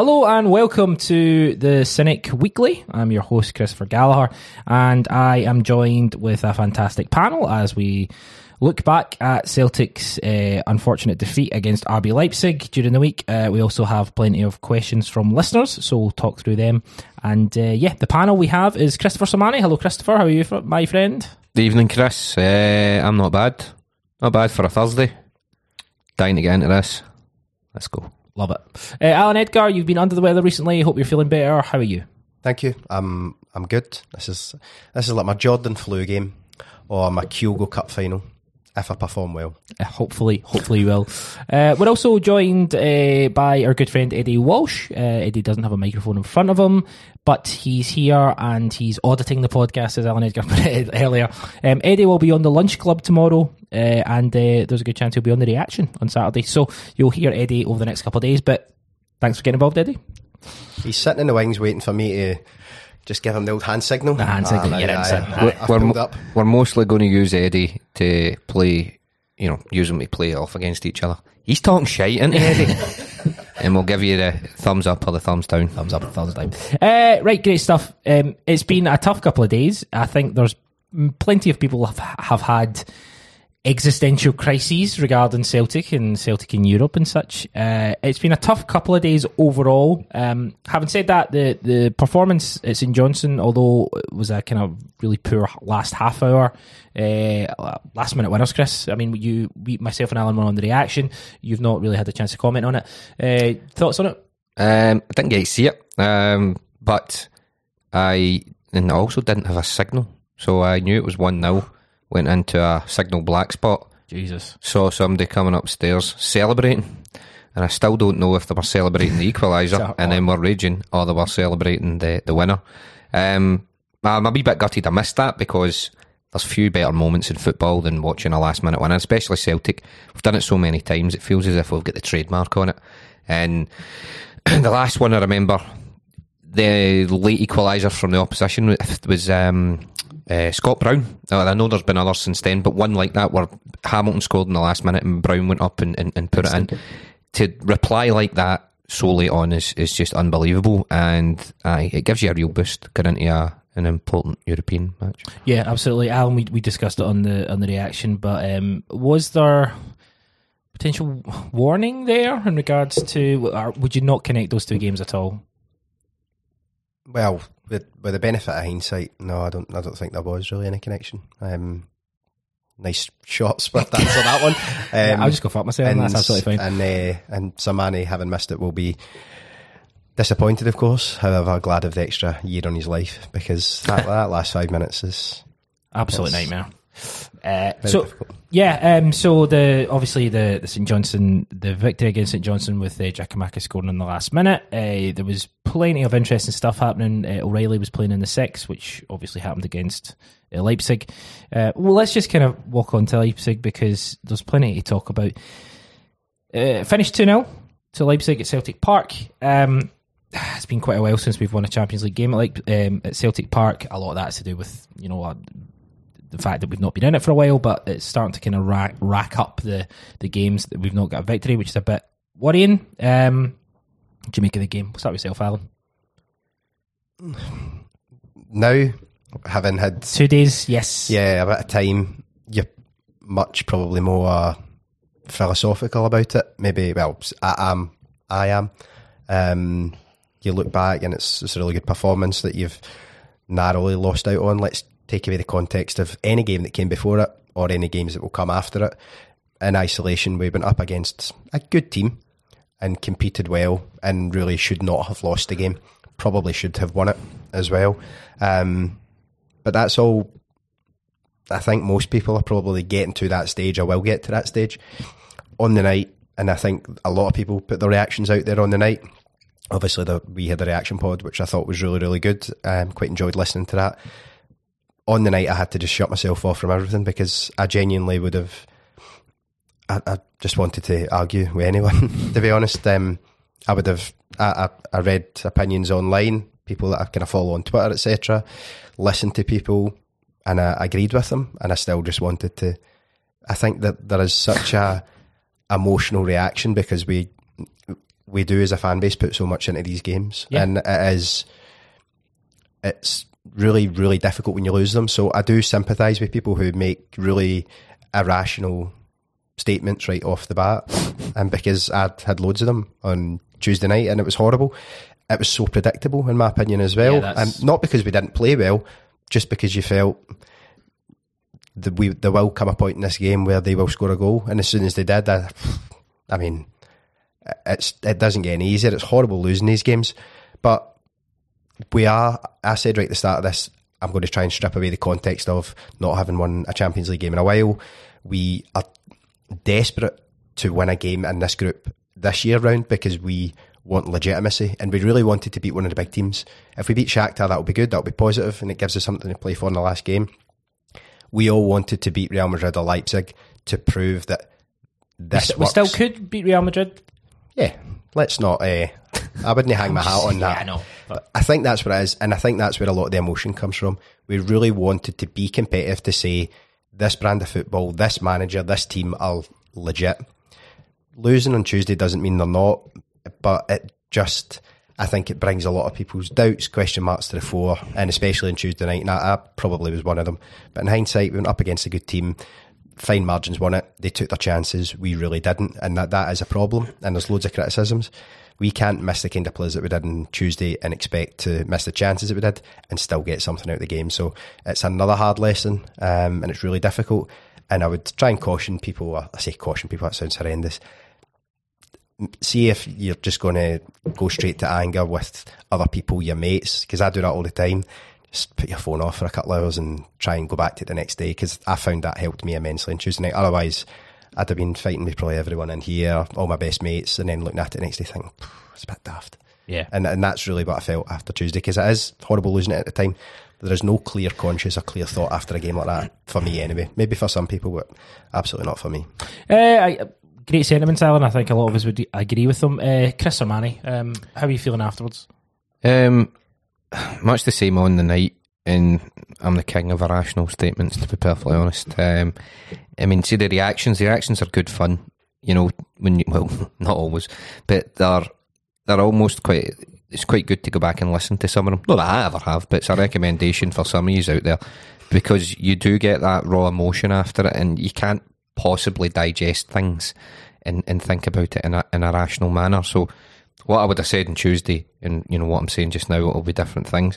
Hello and welcome to the Cynic Weekly. I'm your host, Christopher Gallagher, and I am joined with a fantastic panel as we look back at Celtic's unfortunate defeat against RB Leipzig during the week. We also have plenty of questions from listeners, so we'll talk through them. And the panel we have is Christopher Samani. Hello, Christopher. How are you, my friend? Good evening, Chris. I'm not bad. Not bad for a Thursday. Dying to get into this. Let's go. Love it. Alan Edgar, you've been under the weather recently. Hope you're feeling better. How are you? Thank you. I'm good. This is like my Jordan flu game or my Kyogo Cup final. If I perform well. Hopefully you will. We're also joined by our good friend Eddie Walsh. Eddie doesn't have a microphone in front of him, but he's here and he's auditing the podcast, as Alan Edgar put it earlier. Eddie will be on the Lunch Club tomorrow, and there's a good chance he'll be on the Reaction on Saturday. So you'll hear Eddie over the next couple of days, but thanks for getting involved, Eddie. He's sitting in the wings waiting for me to just give him the old hand signal. The hand signal, We're mostly going to use Eddie to play, use him to play off against each other. He's talking shite, isn't he, Eddie? And we'll give you the thumbs up or the thumbs down. Thumbs up or thumbs down. Right, great stuff. It's been a tough couple of days. I think there's plenty of people have had existential crises regarding Celtic and Celtic in Europe and such. It's been a tough couple of days overall. Having said that, the performance at St Johnstone, although it was a kind of really poor last half hour, last minute winners, Chris. I mean, myself and Alan were on the Reaction. You've not really had a chance to comment on it. Thoughts on it? I didn't get to see it, but I also didn't have a signal, so I knew it was 1-0. Went into a signal black spot. Jesus. Saw somebody coming upstairs celebrating, and I still don't know if they were celebrating the equaliser and then were raging, or they were celebrating the winner. I'm a wee bit gutted I missed that, because there's few better moments in football than watching a last minute winner, especially Celtic. We've done it so many times, it feels as if we've got the trademark on it. And the last one I remember, the late equaliser from the opposition was Scott Brown. I know there's been others since then, but one like that where Hamilton scored in the last minute and Brown went up and put it in. To reply like that so late on is just unbelievable, and it gives you a real boost going into an important European match. Yeah, absolutely. Alan, we discussed it on the Reaction, but was there potential warning there in regards to, or would you not connect those two games at all? Well, with the benefit of hindsight, no, I don't think there was really any connection. Nice shot split answer that one. I'll just go fuck myself, and that's absolutely fine. And Samani, having missed it, will be disappointed, of course. However, glad of the extra year on his life, because that last 5 minutes is absolute nightmare. So obviously the St Johnstone, the victory against St Johnstone with Giakoumakis scoring in the last minute. There was plenty of interesting stuff happening. O'Reilly was playing in the 6, which obviously happened against Leipzig. Well, let's just kind of walk on to Leipzig, because there's plenty to talk about. Finished 2-0 to Leipzig at Celtic Park. It's been quite a while since we've won a Champions League game at Celtic Park. A lot of that's to do with the fact that we've not been in it for a while, but it's starting to kind of rack up the games that we've not got a victory, which is a bit worrying. What do you make of the game? We'll start with yourself, Alan. Now, having had 2 days, yes. Yeah, a bit of time, you're much probably more philosophical about it. Maybe, well, I am. You look back and it's a really good performance that you've narrowly lost out on. Let's take away the context of any game that came before it or any games that will come after it. In isolation, we went up against a good team and competed well and really should not have lost the game. Probably should have won it as well. But that's all. I think most people are probably getting to that stage, or will get to that stage on the night. And I think a lot of people put their reactions out there on the night. Obviously, we had a reaction pod, which I thought was really, really good. Quite enjoyed listening to that. On the night, I had to just shut myself off from everything, because I genuinely would have. I just wanted to argue with anyone, to be honest. I would have. I read opinions online, people that I kind of follow on Twitter, etc. Listened to people, and I agreed with them, and I still just wanted to. I think that there is such a emotional reaction, because we we do as a fan base put so much into these games, and it's really, really difficult when you lose them. So I do sympathise with people who make really irrational statements right off the bat, and because I'd had loads of them on Tuesday night and it was horrible. It was so predictable in my opinion as well, and not because we didn't play well, just because you felt there will come a point in this game where they will score a goal, and as soon as they did, I mean, it doesn't get any easier. It's horrible losing these games, but I said right at the start of this, I'm going to try and strip away the context of not having won a Champions League game in a while. We are desperate to win a game in this group this year round because we want legitimacy, and we really wanted to beat one of the big teams. If we beat Shakhtar, that'll be good, that'll be positive, and it gives us something to play for in the last game. We all wanted to beat Real Madrid or Leipzig to prove that this works. We still could beat Real Madrid. Yeah, let's not. I wouldn't hang my hat on that. Yeah, I know. But I think that's what it is, and I think that's where a lot of the emotion comes from. We really wanted to be competitive, to say this brand of football, this manager, this team are legit. Losing on Tuesday doesn't mean they're not, but it just, I think it brings a lot of people's doubts, question marks to the fore, and especially on Tuesday night, and I probably was one of them. But in hindsight, we went up against a good team, fine margins won it, they took their chances, we really didn't, and that is a problem, and there's loads of criticisms. We can't miss the kind of plays that we did on Tuesday and expect to miss the chances that we did and still get something out of the game. So it's another hard lesson, and it's really difficult, and I would try and caution people, I say caution people, that sounds horrendous. See if you're just going to go straight to anger with other people, your mates, because I do that all the time. Just put your phone off for a couple of hours and try and go back to it the next day, because I found that helped me immensely on Tuesday night. Otherwise, I'd have been fighting with probably everyone in here, all my best mates, and then looking at it the next day thinking, it's a bit daft. Yeah. And that's really what I felt after Tuesday, because it is horrible losing it at the time. There is no clear conscience or clear thought after a game like that, for me anyway. Maybe for some people, but absolutely not for me. Great sentiments, Alan. I think a lot of us would agree with them. Chris Armani, how are you feeling afterwards? Much the same on the night, and I'm the king of irrational statements, to be perfectly honest. I mean, see the reactions are good fun, you know, well, not always, but they're almost it's quite good to go back and listen to some of them. Not that I ever have, but it's a recommendation for some of you out there, because you do get that raw emotion after it, and you can't possibly digest things and think about it in a rational manner. So what I would have said on Tuesday, and you know what I'm saying just now, it'll be different things.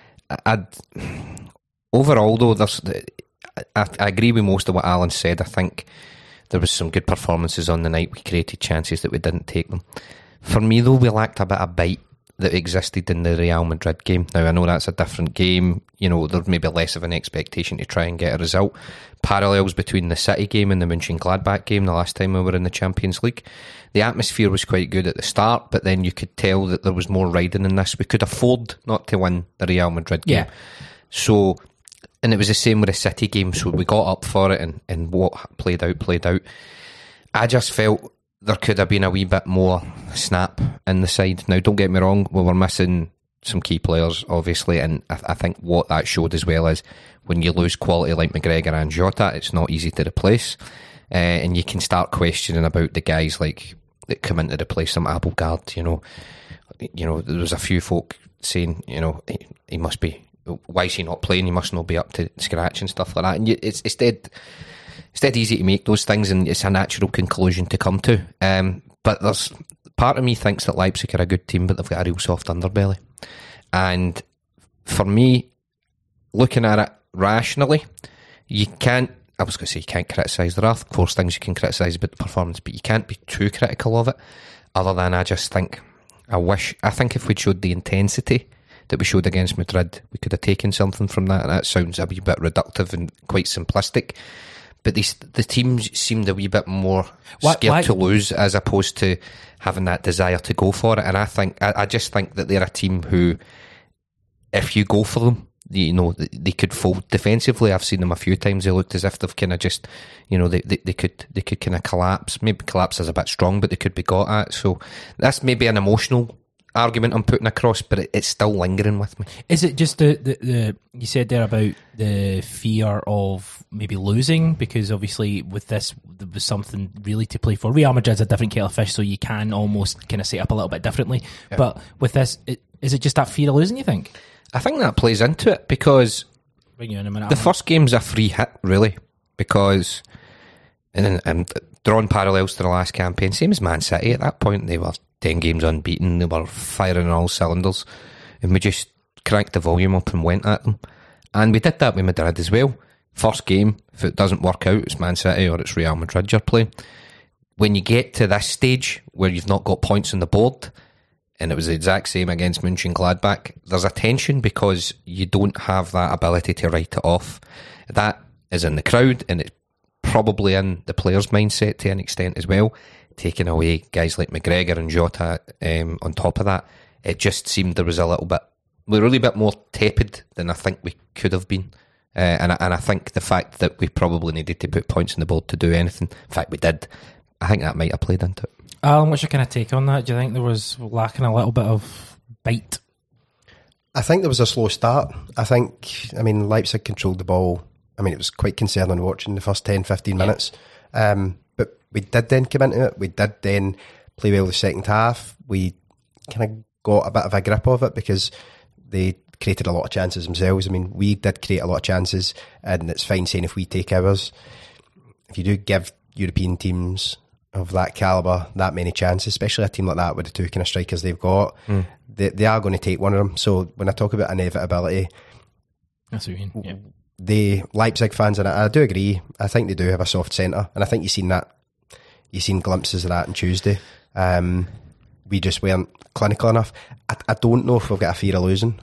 Overall though, I agree with most of what Alan said. I think there was some good performances on the night. We created chances that we didn't take them. For me though, we lacked a bit of bite that existed in the Real Madrid game. Now I know that's a different game, you know, there's maybe less of an expectation to try and get a result. Parallels between the City game and the Mönchengladbach game the last time we were in the Champions League. The atmosphere was quite good at the start, but then you could tell that there was more riding in this. We could afford not to win the Real Madrid game. Yeah. So, and it was the same with the City game, so we got up for it, and what played out. I just felt there could have been a wee bit more snap in the side. Now, don't get me wrong, we were missing some key players, obviously, and I think what that showed as well is when you lose quality like McGregor and Jota, it's not easy to replace, and you can start questioning about the guys like that come in to replace them. Abelgard, you know, there was a few folk saying, you know, he must be, why is he not playing? He must not be up to scratch and stuff like that. And it's dead easy to make those things, and it's a natural conclusion to come to. But there's part of me thinks that Leipzig are a good team, but they've got a real soft underbelly. And for me, looking at it rationally, you can't criticise. There are, of course, things you can criticise about the performance, but you can't be too critical of it, other than I think if we'd showed the intensity that we showed against Madrid, we could have taken something from that. And that sounds a wee bit reductive and quite simplistic, but the teams seemed a wee bit more scared to lose, as opposed to having that desire to go for it. And I just think that they're a team who, if you go for them, you know, they could fold defensively. I've seen them a few times. They looked as if they've kind of just, you know, they could kind of collapse. Maybe collapse is a bit strong, but they could be got at. So that's maybe an emotional argument I'm putting across, but it's still lingering with me. Is it just the you said there about the fear of maybe losing, because obviously with this there was something really to play for. Real Madrid's a different kettle of fish, so you can almost kind of set up a little bit differently. Yeah. But with this, is it just that fear of losing, you think? I think that plays into it because bring you in a minute, the first game's a free hit, really, because and drawing parallels to the last campaign, same as Man City at that point, they were 10 games unbeaten, they were firing on all cylinders, and we just cranked the volume up and went at them. And we did that with Madrid as well. First game, if it doesn't work out, it's Man City or it's Real Madrid you're playing. When you get to this stage where you've not got points on the board, and it was the exact same against Mönchengladbach, there's a tension because you don't have that ability to write it off. That is in the crowd, and it's probably in the players' mindset to an extent as well. Taking away guys like McGregor and Jota on top of that, it just seemed there was a little bit, we're really a bit more tepid than I think we could have been. And I think the fact that we probably needed to put points on the board to do anything, in fact we did, I think that might have played into it. Alan, what's your kind of take on that? Do you think there was lacking a little bit of bite? I think there was a slow start. Leipzig controlled the ball. It was quite concerning watching the first 10-15 minutes. But we did then come into it. We did then play well the second half. We kind of got a bit of a grip of it because they created a lot of chances themselves. We did create a lot of chances, and it's fine saying if we take ours. If you do give European teams of that calibre that many chances, especially a team like that with the two kind of strikers they've got, they are going to take one of them. So when I talk about inevitability, that's what you mean. Yeah. The Leipzig fans, and I do agree, I think they do have a soft centre, and I think you've seen glimpses of that on Tuesday. We just weren't clinical enough. I don't know if we've got a fear of losing.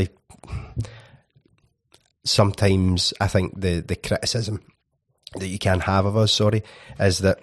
Sometimes I think the criticism that you can have of us, is that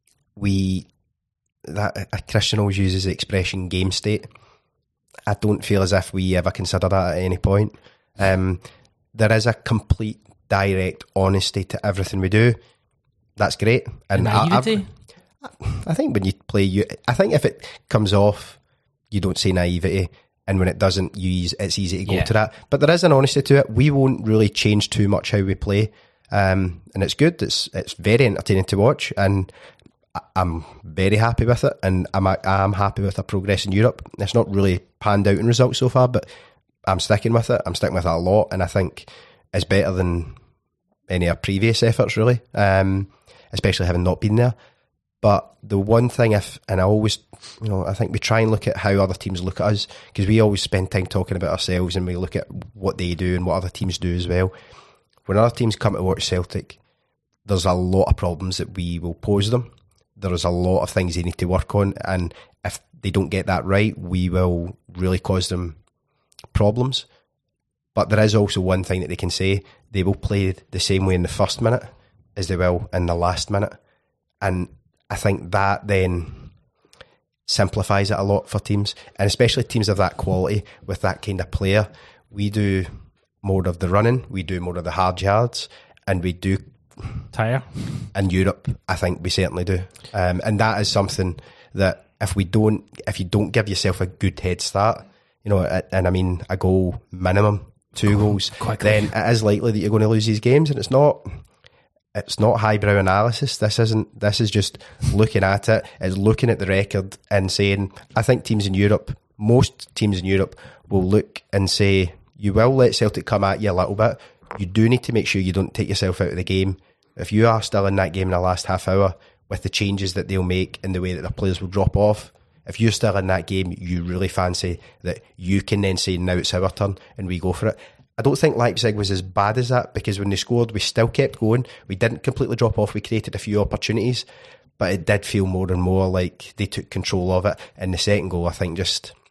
Christian always uses the expression game state. I don't feel as if we ever consider that at any point. There is a complete, direct honesty to everything we do. That's great. And naivety? I think when you play, I think if it comes off, you don't say naivety, and when it doesn't, it's easy to go to that. But there is an honesty to it. We won't really change too much how we play, and it's good. It's very entertaining to watch, and I'm very happy with it, and I'm happy with our progress in Europe. It's not really panned out in results so far, but I'm sticking with it. I'm sticking with it a lot, and I think it's better than any of our previous efforts, really, especially having not been there. But the one thing, I think we try and look at how other teams look at us, because we always spend time talking about ourselves and we look at what they do and what other teams do as well. When other teams come to watch Celtic, there's a lot of problems that we will pose them. There's a lot of things they need to work on, and if they don't get that right, we will really cause them problems. But there is also one thing that they can say: they will play the same way in the first minute as they will in the last minute. And I think that then simplifies it a lot for teams, and especially teams of that quality with that kind of player. We do more of the running, we do more of the hard yards, and we do tire. In Europe, I think we certainly do. And that is something that if you don't give yourself a good head start, and a goal minimum, 2 goals, quickly, then it is likely that you're going to lose these games. And it's not highbrow analysis. This is just looking at it. It's looking at the record and saying, I think most teams in Europe will look and say, you will let Celtic come at you a little bit. You do need to make sure you don't take yourself out of the game. If you are still in that game in the last half hour, with the changes that they'll make and the way that the players will drop off, if you're still in that game, you really fancy that you can then say, now it's our turn and we go for it. I don't think Leipzig was as bad as that, because when they scored, we still kept going. We didn't completely drop off. We created a few opportunities, but it did feel more and more like they took control of it. And the second goal, I think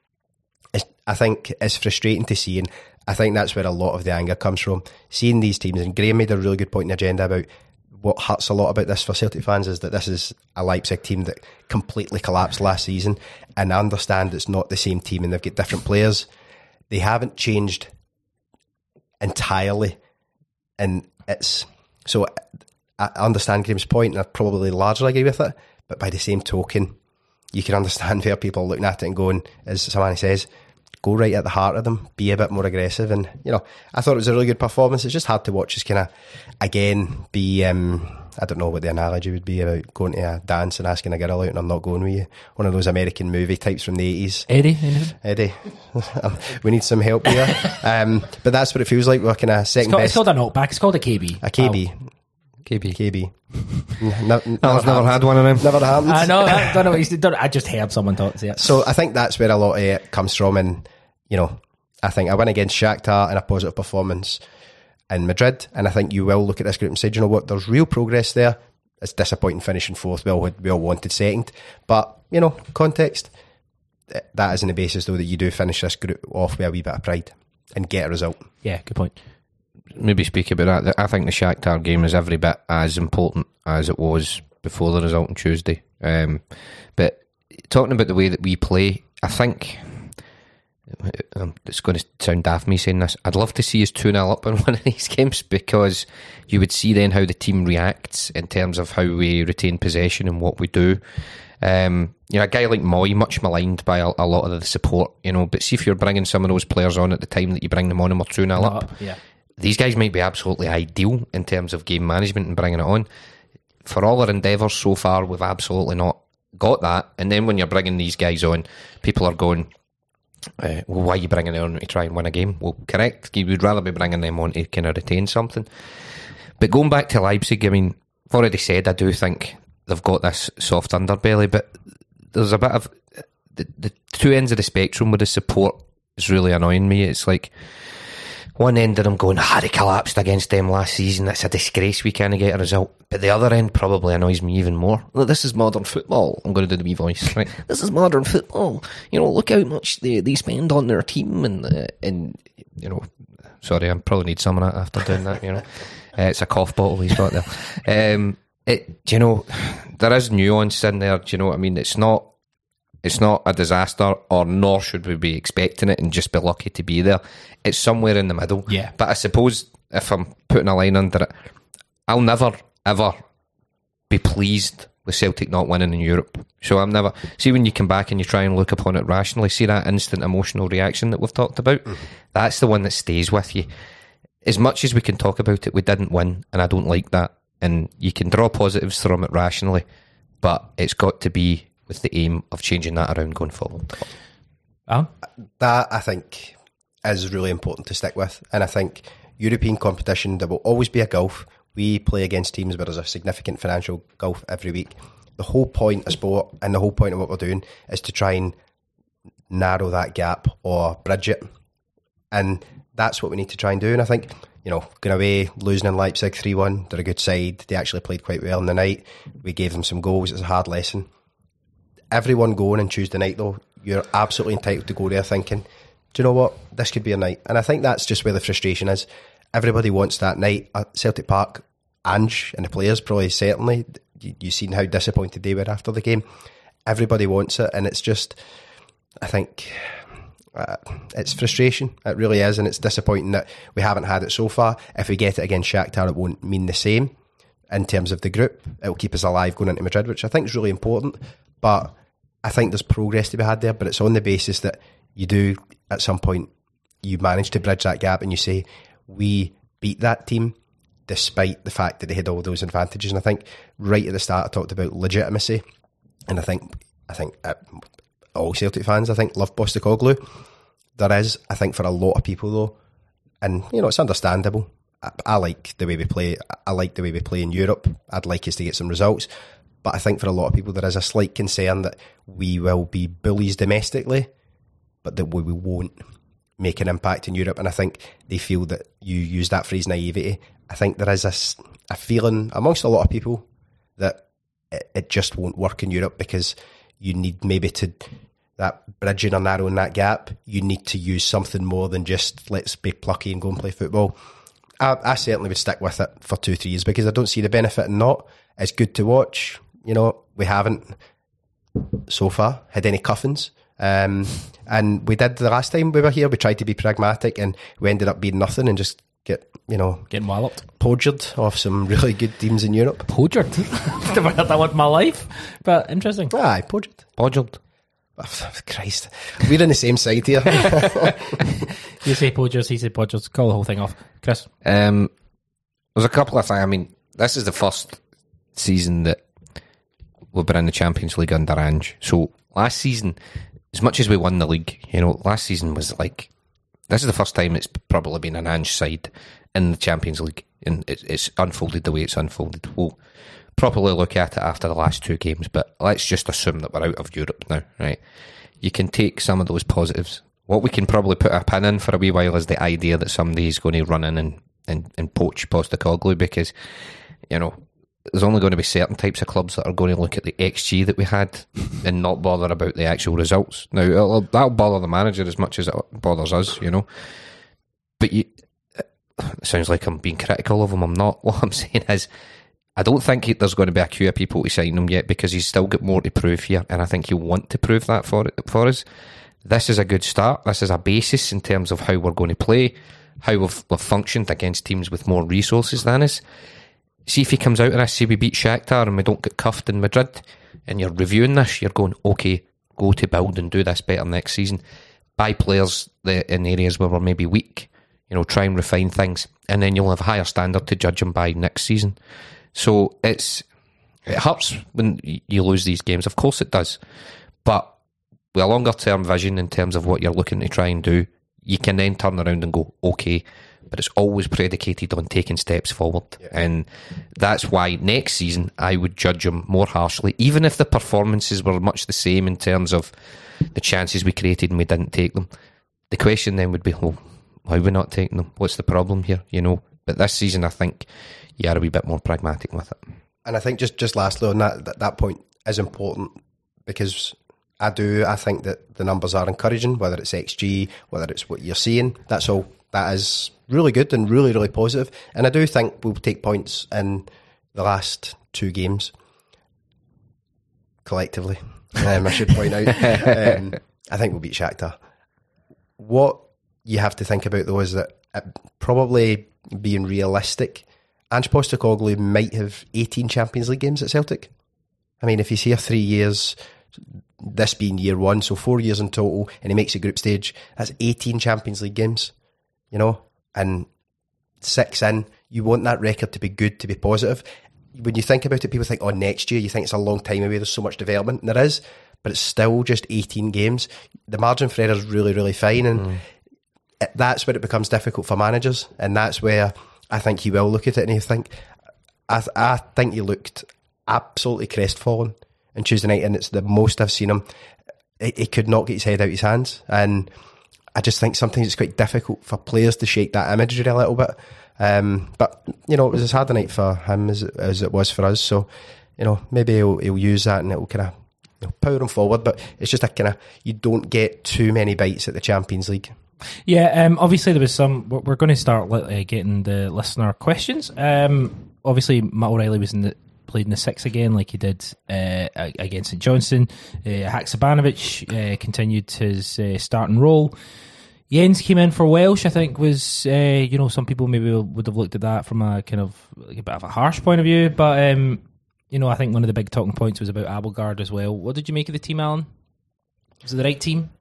it's frustrating to see, and I think that's where a lot of the anger comes from. Seeing these teams, and Graham made a really good point in the agenda about what hurts a lot about this for Celtic fans is that this is a Leipzig team that completely collapsed last season, and I understand it's not the same team and they've got different players. They haven't changed entirely, and so I understand Graham's point, and I probably largely agree with it, but by the same token, you can understand where people are looking at it and going, as Samani says, go right at the heart of them, be a bit more aggressive. And, I thought it was a really good performance. It's just hard to watch us kind of, again, be, I don't know what the analogy would be about going to a dance and asking a girl out and I'm not going with you. One of those American movie types from the 80s. Eddie. We need some help here. But that's what it feels like. We're kind of second best. It's called a knockback. It's called a KB. A KB. Oh. KB. I've never had one of them. Never happened. I know. I don't know what you said. I just heard someone talk to it. So I think that's where a lot of it comes from. And, I think I went against Shakhtar in a positive performance in Madrid. And I think you will look at this group and say, do you know what? There's real progress there. It's disappointing finishing fourth. We all wanted second. But, context, that isn't the basis, though, that you do finish this group off with a wee bit of pride and get a result. Yeah, good point. Maybe speak about that. I think the Shakhtar game is every bit as important as it was before the result on Tuesday. But talking about the way that we play, I think it's going to sound daft me saying this. I'd love to see us 2-0 up in one of these games, because you would see then how the team reacts in terms of how we retain possession and what we do. A guy like Moy, much maligned by a lot of the support, but see if you're bringing some of those players on at the time that you bring them on and we're 2-0 up. Yeah. These guys might be absolutely ideal in terms of game management and bringing it on. For all our endeavours so far, we've absolutely not got that. And then when you're bringing these guys on, people are going, well, why are you bringing them on to try and win a game? Well, correct. You would rather be bringing them on to kind of retain something. But going back to Leipzig, I mean, I've already said I do think they've got this soft underbelly, but there's a bit of the two ends of the spectrum with the support is really annoying me. It's like one end of them going, they collapsed against them last season, it's a disgrace we can't get a result. But the other end probably annoys me even more. Look, this is modern football. I'm going to do the wee voice, right? This is modern football. Look how much they spend on their team and sorry, I probably need some of that after doing that, it's a cough bottle he's got there. There is nuance in there, do you know what I mean? It's not a disaster, or nor should we be expecting it and just be lucky to be there. It's somewhere in the middle. Yeah. But I suppose if I'm putting a line under it, I'll never, ever be pleased with Celtic not winning in Europe. So I'm never... See, when you come back and you try and look upon it rationally, see that instant emotional reaction that we've talked about? That's the one that stays with you. As much as we can talk about it, we didn't win, and I don't like that. And you can draw positives from it rationally, but it's got to be with the aim of changing that around going forward. That, I think, is really important to stick with. And I think European competition, there will always be a gulf. We play against teams where there's a significant financial gulf every week. The whole point of sport and the whole point of what we're doing is to try and narrow that gap or bridge it. And that's what we need to try and do. And I think, going away, losing in Leipzig 3-1, they're a good side. They actually played quite well in the night. We gave them some goals. It's a hard lesson. Everyone going on Tuesday night, though, you're absolutely entitled to go there thinking, do you know what, this could be a night. And I think that's just where the frustration is. Everybody wants that night at Celtic Park. Ange and the players probably certainly, you've seen how disappointed they were after the game. Everybody wants it, and it's just, I think, it's frustration. It really is, and it's disappointing that we haven't had it so far. If we get it against Shakhtar, it won't mean the same in terms of the group. It'll keep us alive going into Madrid, which I think is really important. But I think there's progress to be had there, but it's on the basis that you do, at some point, you manage to bridge that gap and you say, we beat that team despite the fact that they had all those advantages. And I think right at the start I talked about legitimacy, and I think all Celtic fans, I think, love Postecoglou. There is, I think, for a lot of people though, and it's understandable. I like the way we play. I like the way we play in Europe. I'd like us to get some results. But I think for a lot of people there is a slight concern that we will be bullies domestically, but that we won't make an impact in Europe. And I think they feel that you use that phrase naivety. I think there is a feeling amongst a lot of people that it just won't work in Europe, because you need maybe to, that bridging or narrowing that gap, you need to use something more than just let's be plucky and go and play football. I certainly would stick with it for 2-3 years, because I don't see the benefit in not. It's good to watch. We haven't so far had any cuffings. And we did the last time we were here. We tried to be pragmatic and we ended up being nothing and just getting walloped. Pogered off some really good teams in Europe. Pogered? I've never heard that word in my life, but interesting. Aye, pogered. Pogered. Christ, we're in the same side here. You say Podgers, he said Podgers. Call the whole thing off. Chris? There's a couple of things. I mean, this is the first season that we've been in the Champions League under Ange. So last season, as much as we won the league, last season was like, this is the first time it's probably been an Ange side in the Champions League, and it's unfolded the way it's unfolded. We'll properly look at it after the last 2 games, but let's just assume that we're out of Europe now, right? You can take some of those positives. What we can probably put a pin in for a wee while is the idea that somebody's going to run in and poach Postecoglou, because, there's only going to be certain types of clubs that are going to look at the XG that we had and not bother about the actual results. Now, that'll bother the manager as much as it bothers us, But it sounds like I'm being critical of him. I'm not. What I'm saying is, I don't think there's going to be a queue of people to sign him yet, because he's still got more to prove here, and I think he'll want to prove that for us. This is a good start. This is a basis in terms of how we're going to play, how we've functioned against teams with more resources than us. See if he comes out of this, say we beat Shakhtar and we don't get cuffed in Madrid, and you're reviewing this, you're going, okay, go to build and do this better next season. Buy players in areas where we're maybe weak, try and refine things, and then you'll have a higher standard to judge them by next season. So it hurts when you lose these games, of course it does, but with a longer term vision in terms of what you're looking to try and do, you can then turn around and go, okay, but it's always predicated on taking steps forward. Yeah. And that's why next season I would judge him more harshly, even if the performances were much the same in terms of the chances we created and we didn't take them. The question then would be, why are we not taking them? What's the problem here? But this season I think you are a wee bit more pragmatic with it. And I think just lastly on that point is important, because I think that the numbers are encouraging, whether it's XG, whether it's what you're seeing. That's all. That is really good and really, really positive. And I do think we'll take points in the last 2 games collectively. I should point out. I think we'll beat Shakhtar. What you have to think about, though, is that probably being realistic, Ange Postecoglou might have 18 Champions League games at Celtic. I mean, if he's here 3 years, this being year 1, so 4 years in total, and he makes a group stage, that's 18 Champions League games. And 6 in, you want that record to be good, to be positive. When you think about it, people think, next year, you think it's a long time away, there's so much development, and there is, but it's still just 18 games. The margin for error is really, really fine, and that's where it becomes difficult for managers, and that's where I think he will look at it and he'll think, I think he looked absolutely crestfallen on Tuesday night, and it's the most I've seen him. He could not get his head out his hands, and I just think sometimes it's quite difficult for players to shake that imagery a little bit. But it was as hard a night for him as it was for us. So maybe he'll use that and it'll kind of power him forward. But it's just you don't get too many bites at the Champions League. Yeah, obviously there was some. We're going to start getting the listener questions. Obviously Matt O'Reilly was played in the 6 again, like he did against St Johnstone. Haksabanovic continued his starting role. Jens came in for Welsh. I think was some people maybe would have looked at that from a kind of a bit of a harsh point of view, but I think one of the big talking points was about Abelgard as well. What did you make of the team, Alan? Was it the right team?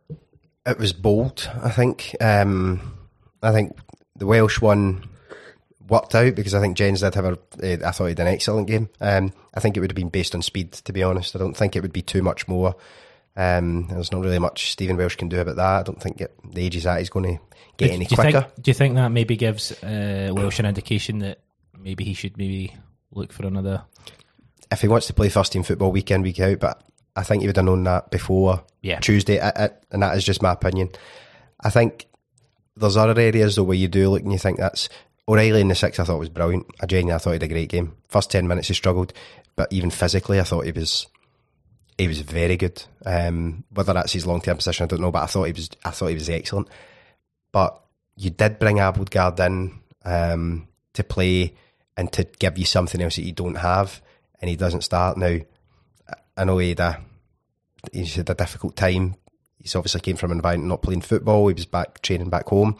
It was bold, I think. I think the Welsh one worked out, because I think Jens did have I thought he had an excellent game. I think it would have been based on speed, to be honest. I don't think it would be too much more. There's not really much Stephen Welsh can do about that. I don't think the age he's at, he's going to get any quicker. Do you think that maybe gives Welsh an indication that maybe he should look for another? If he wants to play first team football week in, week out, but I think he would have known that before Tuesday, and that is just my opinion. I think there's other areas though where you do look and you think that's O'Reilly in the 6. I thought was brilliant. I thought he had a great game. First 10 minutes he struggled, but even physically I thought he was very good. Whether that's his long term position, I don't know, but I thought he was excellent. But you did bring Abelgard in to play and to give you something else that you don't have, and he doesn't start now. I know he's had a difficult time. He's obviously came from an environment not playing football. He was back training back home.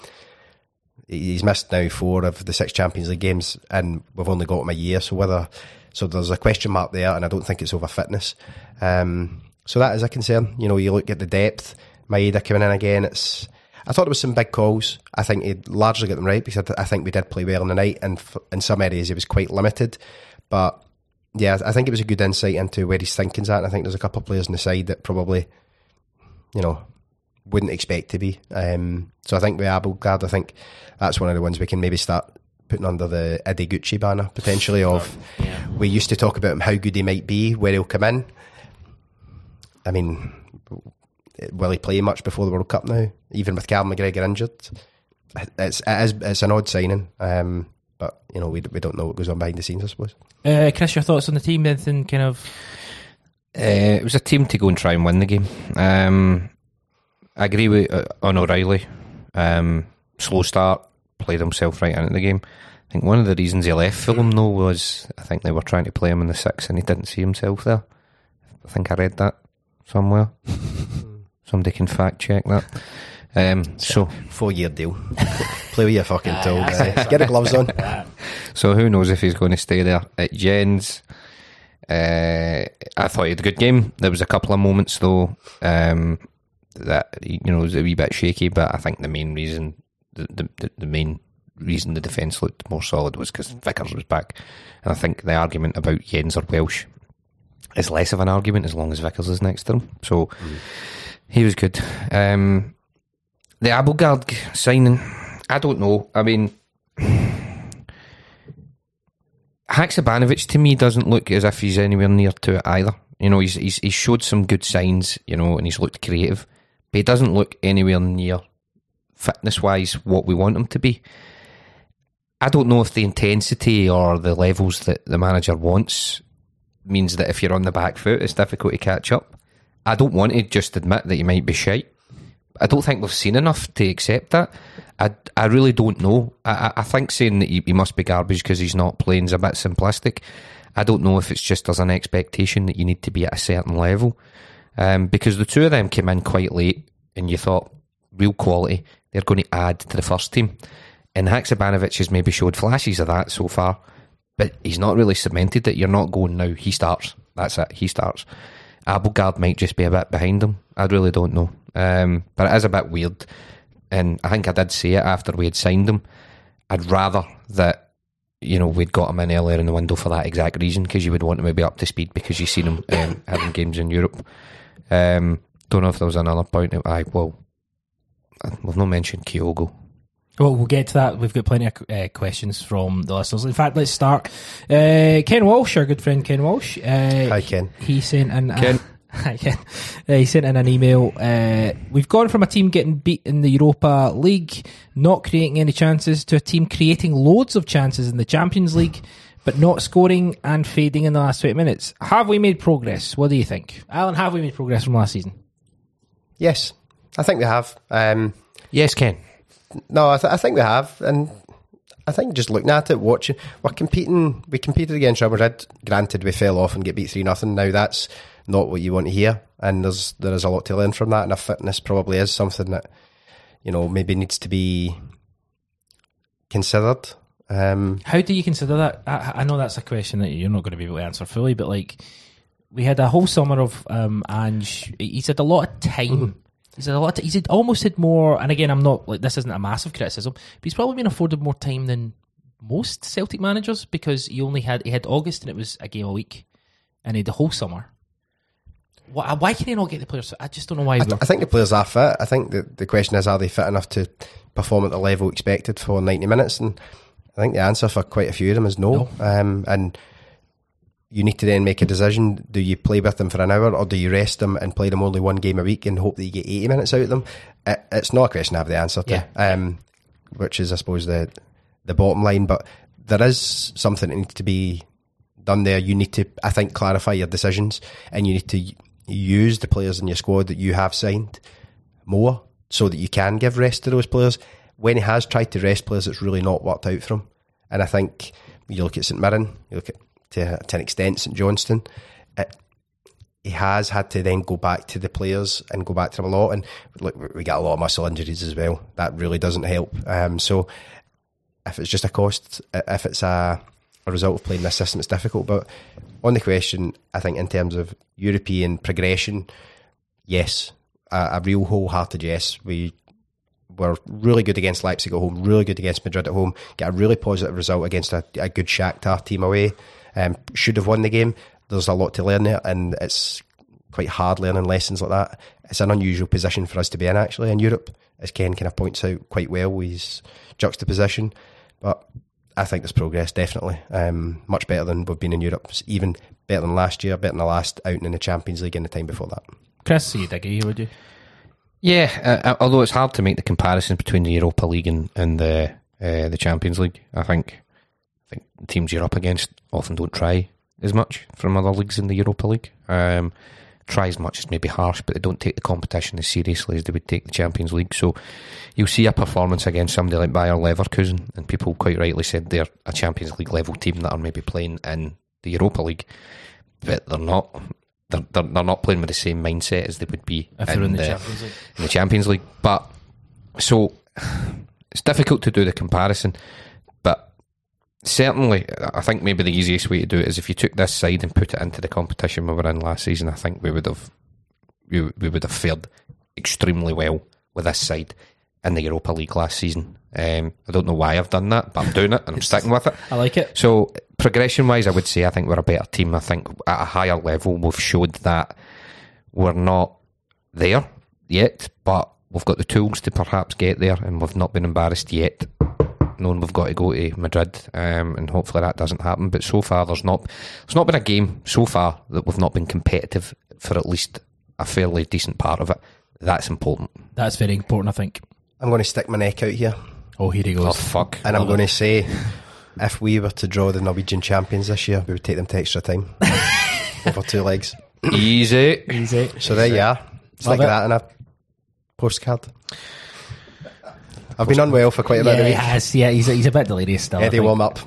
He's missed now 4 of the 6 Champions League games, and we've only got him a year. So there's a question mark there, and I don't think it's over fitness. So that is a concern. You know, you look at the depth. Maeda coming in again. I thought there was some big calls. I think he largely got them right because I think we did play well in the night, and in some areas he was quite limited. But yeah, I think it was a good insight into where his thinking's at. And I think there's a couple of players on the side that probably, you know, wouldn't expect to be. So I think with Abildgaard, I think that's one of the ones we can maybe start putting under the Ideguchi banner potentially of we used to talk about him, how good he might be, where he'll come in. I mean, will he play much before the World Cup now? Even with Callum McGregor injured, it's an odd signing. But you know, we don't know what goes on behind the scenes, I suppose. Chris, your thoughts on the team? Anything kind of? It was a team to go and try and win the game. I agree with on O'Reilly. Slow start, played himself right into the game. I think one of the reasons he left Fulham though was I think they were trying to play him in the 6 and he didn't see himself there. I think I read that somewhere. Somebody can fact check that. So 4-year deal. Play with your fucking toe. Get the gloves on. So who knows if he's going to stay there. At Jens, I thought he had a good game. There was a couple of moments though that was a wee bit shaky, but I think the main reason the defence looked more solid was because Vickers was back. And I think the argument about Jens or Welsh is less of an argument as long as Vickers is next to him. So he was good. The Abildgaard signing, I don't know. I mean, Haksabanovic to me doesn't look as if he's anywhere near to it either. You know, he's showed some good signs, you know, and he's looked creative, but he doesn't look anywhere near fitness-wise what we want him to be. I don't know if the intensity or the levels that the manager wants means that if you're on the back foot, it's difficult to catch up. I don't want to just admit that you might be shite. I don't think we've seen enough to accept that. I really don't know. I think saying that he must be garbage because he's not playing is a bit simplistic. I don't know if it's just there's an expectation that you need to be at a certain level. Because the two of them came in quite late and you thought, real quality, they're going to add to the first team. And Haksabanovic has maybe showed flashes of that so far, but he's not really cemented it. You're not going now, he starts. That's it, he starts. Abildgaard might just be a bit behind him. I really don't know. But it is a bit weird. And I think I did say it after we had signed him. I'd rather that, you know, we'd got him in earlier in the window for that exact reason, because you would want him to be up to speed because you've seen him having games in Europe. Don't know if there was another point. We've not mentioned Kyogo. Well, we'll get to that. We've got plenty of questions from the listeners. In fact, let's start. Ken Walsh, our good friend Ken Walsh. Hi, Ken. He sent in... Ken. Hi, Ken. He sent in an email. We've gone from a team getting beat in the Europa League, not creating any chances, to a team creating loads of chances in the Champions League, but not scoring and fading in the last 20 minutes. Have we made progress? What do you think? Alan, have we made progress from last season? Yes, I think we have. Yes, Ken. No, I think we have, and I think just looking at it, watching, we competed against Real Madrid. Granted, we fell off and get beat 3-0. Now that's not what you want to hear, and there is a lot to learn from that. And our fitness probably is something that, you know, maybe needs to be considered. How do you consider that? I know that's a question that you're not going to be able to answer fully, but like we had a whole summer of Ange. He's had a lot of time. Mm-hmm. He's almost had more, and again, I'm not like this isn't a massive criticism, but he's probably been afforded more time than most Celtic managers, because he had August and it was a game a week, and he had the whole summer. Why can he not get the players? I just don't know why. I think the players are fit. I think the question is, are they fit enough to perform at the level expected for 90 minutes? And I think the answer for quite a few of them is no. And you need to then make a decision. Do you play with them for an hour, or do you rest them and play them only one game a week and hope that you get 80 minutes out of them? It's not a question I have the answer to, which is, I suppose, the bottom line. But there is something that needs to be done there. You need to, I think, clarify your decisions, and you need to use the players in your squad that you have signed more, so that you can give rest to those players. When he has tried to rest players, it's really not worked out for him. And I think you look at St Mirren, you look at to an extent St Johnstone, he has had to then go back to the players and go back to them a lot. And look, we got a lot of muscle injuries as well. That really doesn't help. So if it's just a cost, if it's a a result of playing this system, it's difficult. But on the question, I think in terms of European progression, yes, a real wholehearted yes. We were really good against Leipzig at home, really good against Madrid at home, get a really positive result against a good Shakhtar team away. Should have won the game. There's a lot to learn there, and it's quite hard learning lessons like that. It's an unusual position for us to be in, actually, in Europe, as Ken kind of points out quite well with his juxtaposition. But I think there's progress, definitely. Much better than we've been in Europe, even better than last year, better than the last outing in the Champions League and the time before that. Chris, you'd agree, would you? Yeah, although it's hard to make the comparison between the Europa League and the Champions League. I think the teams you're up against often don't try as much from other leagues in the Europa League. Try as much as maybe harsh, but they don't take the competition as seriously as they would take the Champions League. So you'll see a performance against somebody like Bayer Leverkusen, and people quite rightly said they're a Champions League level team that are maybe playing in the Europa League, but they're not. They're not playing with the same mindset as they would be in the Champions League. But so it's difficult to do the comparison. But certainly, I think maybe the easiest way to do it is if you took this side and put it into the competition we were in last season. I think we would have fared extremely well with this side in the Europa League last season. I don't know why I've done that, but I'm doing it and I'm sticking with it. I like it. So progression wise, I would say I think we're a better team. I think at a higher level we've showed that we're not there yet, but we've got the tools to perhaps get there, and we've not been embarrassed yet, knowing we've got to go to Madrid, and hopefully that doesn't happen. But so far there's not been a game so far that we've not been competitive for at least a fairly decent part of it. That's important. That's very important, I think. I'm going to stick my neck out here. Oh, here he goes. Oh, fuck. And I'm going to say, if we were to draw the Norwegian champions this year, we would take them to extra time. Over 2 legs. Easy. So there you are. Stick that in a postcard. I've been unwell for quite a bit of the week. Yeah, he's a bit delirious still. Eddie warm up.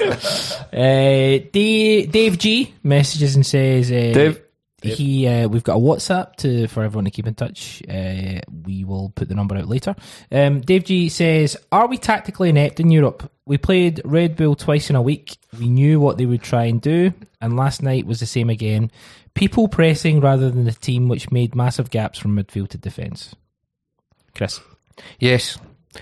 Dave G messages and says, Dave. We've got a WhatsApp for everyone to keep in touch. We will put the number out later. Dave G says, are we tactically inept in Europe? We played Red Bull twice in a week. We knew what they would try and do, and last night was the same again. People pressing rather than the team, which made massive gaps from midfield to defence. Chris? Yes.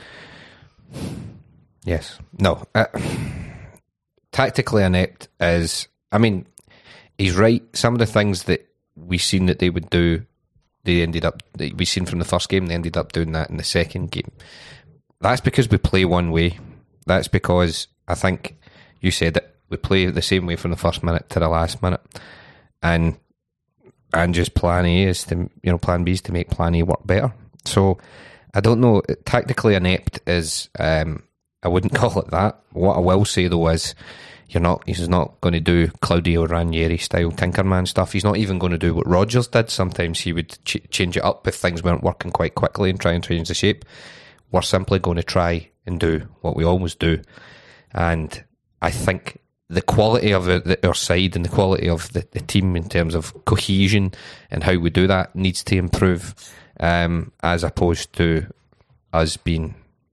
No. Tactically inept is, he's right. Some of the things that we've seen that they would do, we've seen from the first game, they ended up doing that in the second game. That's because we play one way. That's because, I think you said it, we play the same way from the first minute to the last minute. And just plan A is to, plan B is to make plan A work better. So, I don't know, tactically inept is, I wouldn't call it that. What I will say though is, he's not going to do Claudio Ranieri style Tinkerman stuff. He's not even going to do what Rodgers did. Sometimes he would change it up if things weren't working quite quickly and try and change the shape. We're simply going to try and do what we always do. And I think the quality of our side and the quality of the team in terms of cohesion and how we do that needs to improve, as opposed to us being,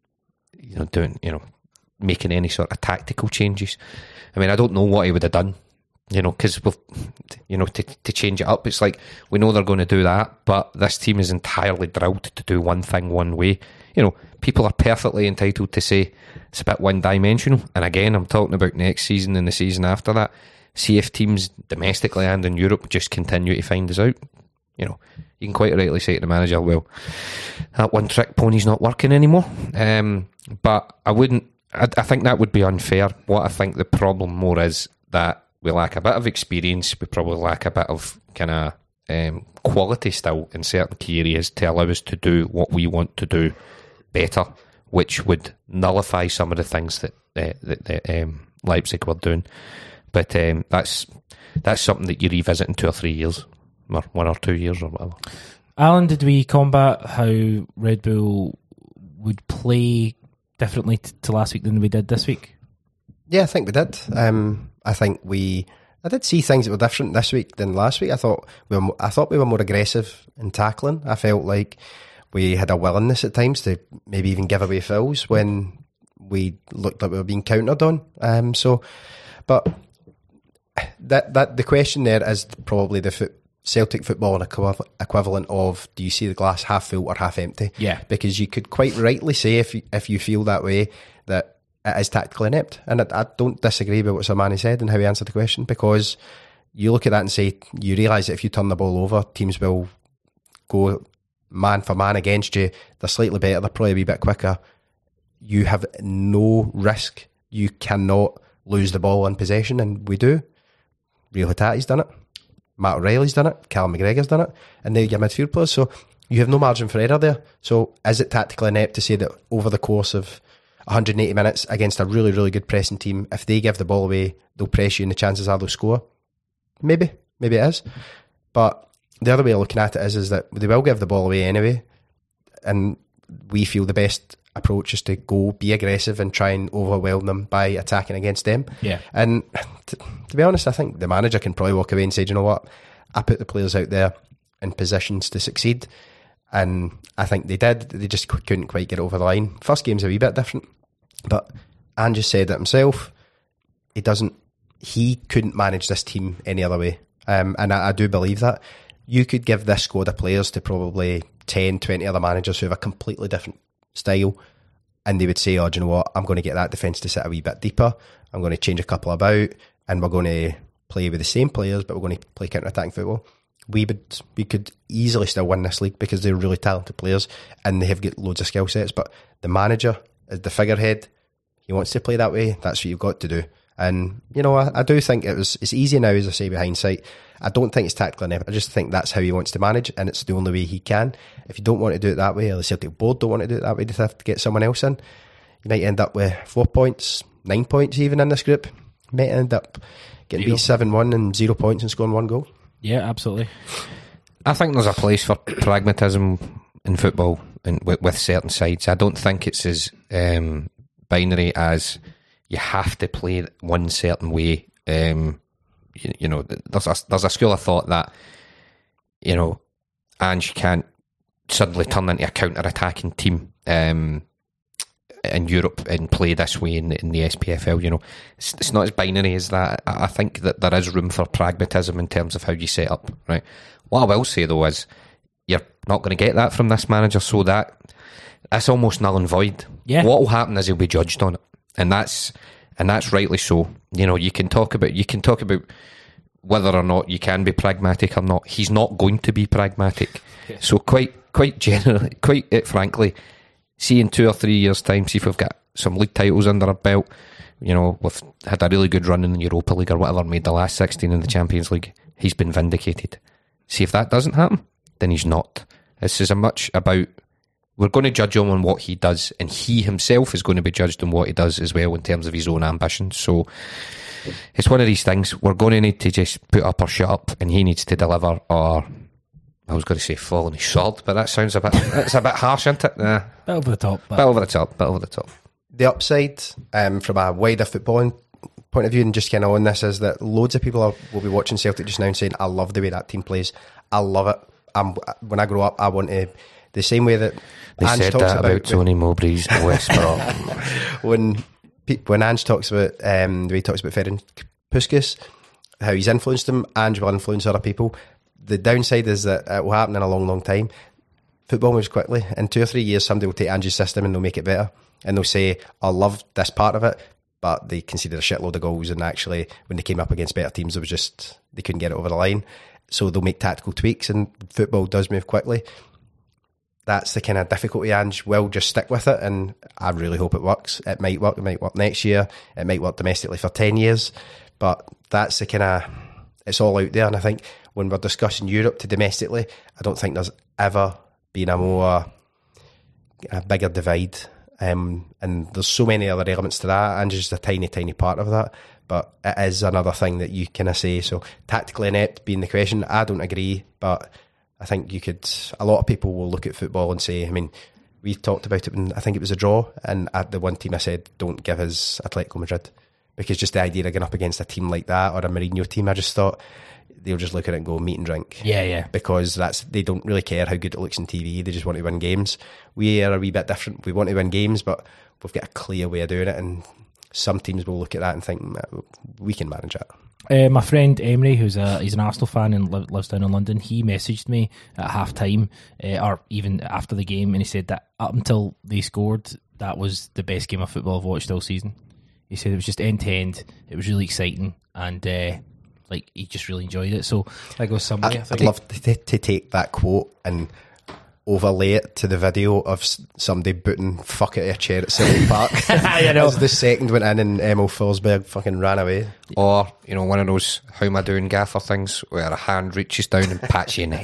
making any sort of tactical changes. I don't know what he would have done, because we've, to change it up. It's like, we know they're going to do that, but this team is entirely drilled to do one thing one way. People are perfectly entitled to say it's a bit one-dimensional. And again, I'm talking about next season and the season after that. See if teams domestically and in Europe just continue to find us out. You can quite rightly say to the manager, well, that one-trick pony's not working anymore. But I think that would be unfair. What I think the problem more is that we lack a bit of experience. We probably lack a bit of kind of quality still in certain key areas to allow us to do what we want to do better, which would nullify some of the things that Leipzig were doing. But that's something that you revisit in 2 or 3 years, or 1 or 2 years or whatever. Alan, did we combat how Red Bull would play differently to last week than we did this week? Yeah, I think we did. I did see things that were different this week than last week. I thought we were more aggressive in tackling. I felt like we had a willingness at times to maybe even give away fouls when we looked like we were being countered on. But that the question there is probably the Celtic football equivalent of, do you see the glass half full or half empty? Yeah. Because you could quite rightly say, if you feel that way, that it is tactically inept. And I don't disagree with what Sermanni said and how he answered the question, because you look at that and say, you realise that if you turn the ball over, teams will go man for man against you. They're slightly better, they're probably a wee bit quicker. You have no risk. You cannot lose the ball in possession, and we do. Rio Hattati's done it. Matt O'Reilly's done it. Callum McGregor's done it. And now your midfield players. So you have no margin for error there. So is it tactically inept to say that over the course of 180 minutes against a really, really good pressing team, if they give the ball away, they'll press you and the chances are they'll score? Maybe it is. But the other way of looking at it is that they will give the ball away anyway, and we feel the best approach is to go be aggressive and try and overwhelm them by attacking against them. Yeah. And to be honest, I think the manager can probably walk away and say, do you know what, I put the players out there in positions to succeed, and I think they did. They just couldn't quite get over the line. First game's a wee bit different, but Ange said it himself. He couldn't manage this team any other way. And I do believe that. You could give this squad of players to probably 10, 20 other managers who have a completely different style, and they would say, oh, do you know what, I'm going to get that defence to sit a wee bit deeper, I'm going to change a couple about, and we're going to play with the same players, but we're going to play counter-attacking football. We could easily still win this league because they're really talented players and they have got loads of skill sets. But the manager is the figurehead. He wants to play that way. That's what you've got to do. And, you know, I do think it's easy now, as I say, with hindsight. I don't think it's tactical enough. I just think that's how he wants to manage, and it's the only way he can. If you don't want to do it that way, or the Celtic board don't want to do it that way, they have to get someone else in. You might end up with 4 points, 9 points even in this group. You might end up getting beat 7-1 and 0 points and scoring 1 goal. Yeah, absolutely. I think there's a place for pragmatism in football and with certain sides. I don't think it's as binary as you have to play one certain way. You know, there's a school of thought that, you know, Ange can't suddenly turn into a counter-attacking team in Europe and play this way in the SPFL. You know, it's not as binary as that. I think that there is room for pragmatism in terms of how you set up, right? What I will say though is you're not going to get that from this manager, so that's almost null and void. Yeah. What will happen is he'll be judged on it, and that's rightly so. You know, you can talk about whether or not you can be pragmatic or not. He's not going to be pragmatic. Yeah. So quite generally, frankly, see in 2 or 3 years' time, see if we've got some league titles under our belt. You know, we've had a really good run in the Europa League or whatever, made the last 16 in the Champions League. He's been vindicated. See if that doesn't happen, then he's not. This is a much about, we're going to judge him on what he does, and he himself is going to be judged on what he does as well in terms of his own ambitions. So it's one of these things. We're going to need to just put up or shut up, and he needs to deliver, or I was going to say fall on his sword, but that sounds a bit harsh, isn't it? Nah. Bit over the top. Bit over the top. The upside from a wider footballing point of view, and just kind of on this, is that loads of people will be watching Celtic just now and saying, I love the way that team plays. I love it. When I grow up, I want to, the same way that they Ange said talks that about Tony Mowbray's West Brom. when Ange talks about the way he talks about Ferenc Puskas, how he's influenced him, Ange will influence other people. The downside is that it will happen in a long, long time. Football moves quickly. In 2 or 3 years, somebody will take Ange's system and they'll make it better. And they'll say, I love this part of it, but they conceded a shitload of goals, and actually, when they came up against better teams, they couldn't get it over the line. So they'll make tactical tweaks, and football does move quickly. That's the kind of difficulty. Ange will just stick with it, and I really hope it works. It might work next year, it might work domestically for 10 years, but that's the kind of, it's all out there. And I think when we're discussing Europe to domestically, I don't think there's ever been a bigger divide, and there's so many other elements to that, and just a tiny part of that. But it is another thing that you kind of say. So tactically inept being the question, I don't agree, but I think a lot of people will look at football and say, I mean, we talked about it when I think it was a draw, and at the one team I said, don't give us Atletico Madrid, because just the idea of going up against a team like that, or a Mourinho team, I just thought they'll just look at it and go meat and drink. Yeah. Because they don't really care how good it looks on TV, they just want to win games. We are a wee bit different. We want to win games, but we've got a clear way of doing it, and some teams will look at that and think, we can manage that. My friend Emery, he's an Arsenal fan and lives down in London, he messaged me at half time, or even after the game, and he said that up until they scored, that was the best game of football I've watched all season. He said it was just end to end, it was really exciting, and he just really enjoyed it. So that goes somewhere. I'd love to take that quote and overlay it to the video of somebody booting fuck out of a chair at Celtic Park as the second went in and Emil Forsberg fucking ran away. Or, one of those how am I doing gaffer things where a hand reaches down and pats you in the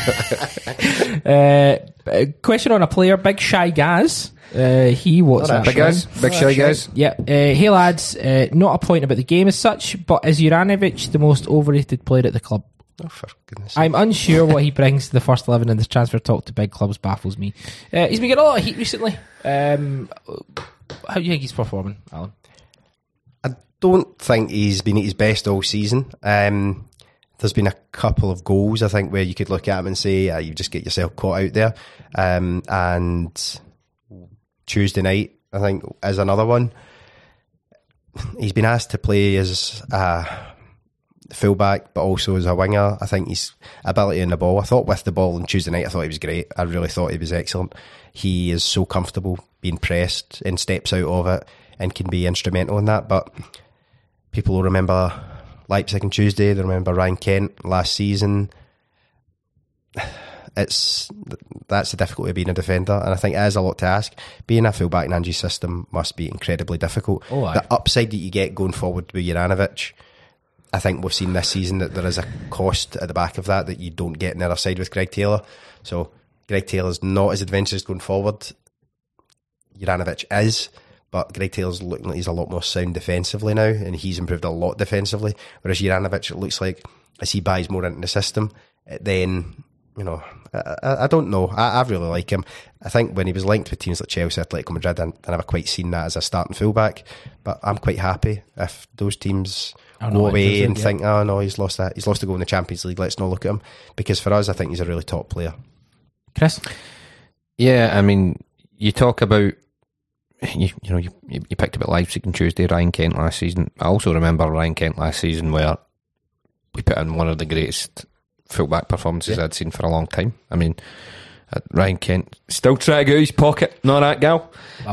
head. Question on a player, Big Shy Gaz. He WhatsApp. Big Shy Gaz. Yeah. Hey lads, not a point about the game as such, but is Juranovic the most overrated player at the club? Oh, for goodness I'm unsure what he brings to the first 11, and the transfer talk to big clubs baffles me. He's been getting a lot of heat recently. How do you think he's performing, Alan? I don't think he's been at his best all season. There's been a couple of goals, I think, where you could look at him and say, you just get yourself caught out there. And Tuesday night, I think, is another one. He's been asked to play as fullback, but also as a winger. I think his ability in the ball, I thought with the ball on Tuesday night, I thought he was great. I really thought he was excellent. He is so comfortable being pressed and steps out of it and can be instrumental in that. But people will remember Leipzig on Tuesday, they remember Ryan Kent last season. That's the difficulty of being a defender, and I think it is a lot to ask. Being a fullback in Ange's system must be incredibly difficult. The upside that you get going forward with Juranovic, I think we've seen this season that there is a cost at the back of that you don't get on the other side with Greg Taylor. So Greg Taylor's not as adventurous going forward. Juranovic is, but Greg Taylor's looking like he's a lot more sound defensively now, and he's improved a lot defensively. Whereas Juranovic, it looks like as he buys more into the system, then I don't know. I really like him. I think when he was linked with teams like Chelsea, Atletico Madrid, I never quite seen that as a starting fullback. But I'm quite happy if those teams go away and think, oh no, he's lost a goal in the Champions League, let's not look at him. Because for us, I think he's a really top player. Chris? Yeah, I mean, you talk about you picked about Leipzig on Tuesday, Ryan Kent last season. I also remember Ryan Kent last season where we put in one of the greatest fullback performances I'd seen for a long time. I mean, Ryan Kent still trying to get out his pocket, not that gal.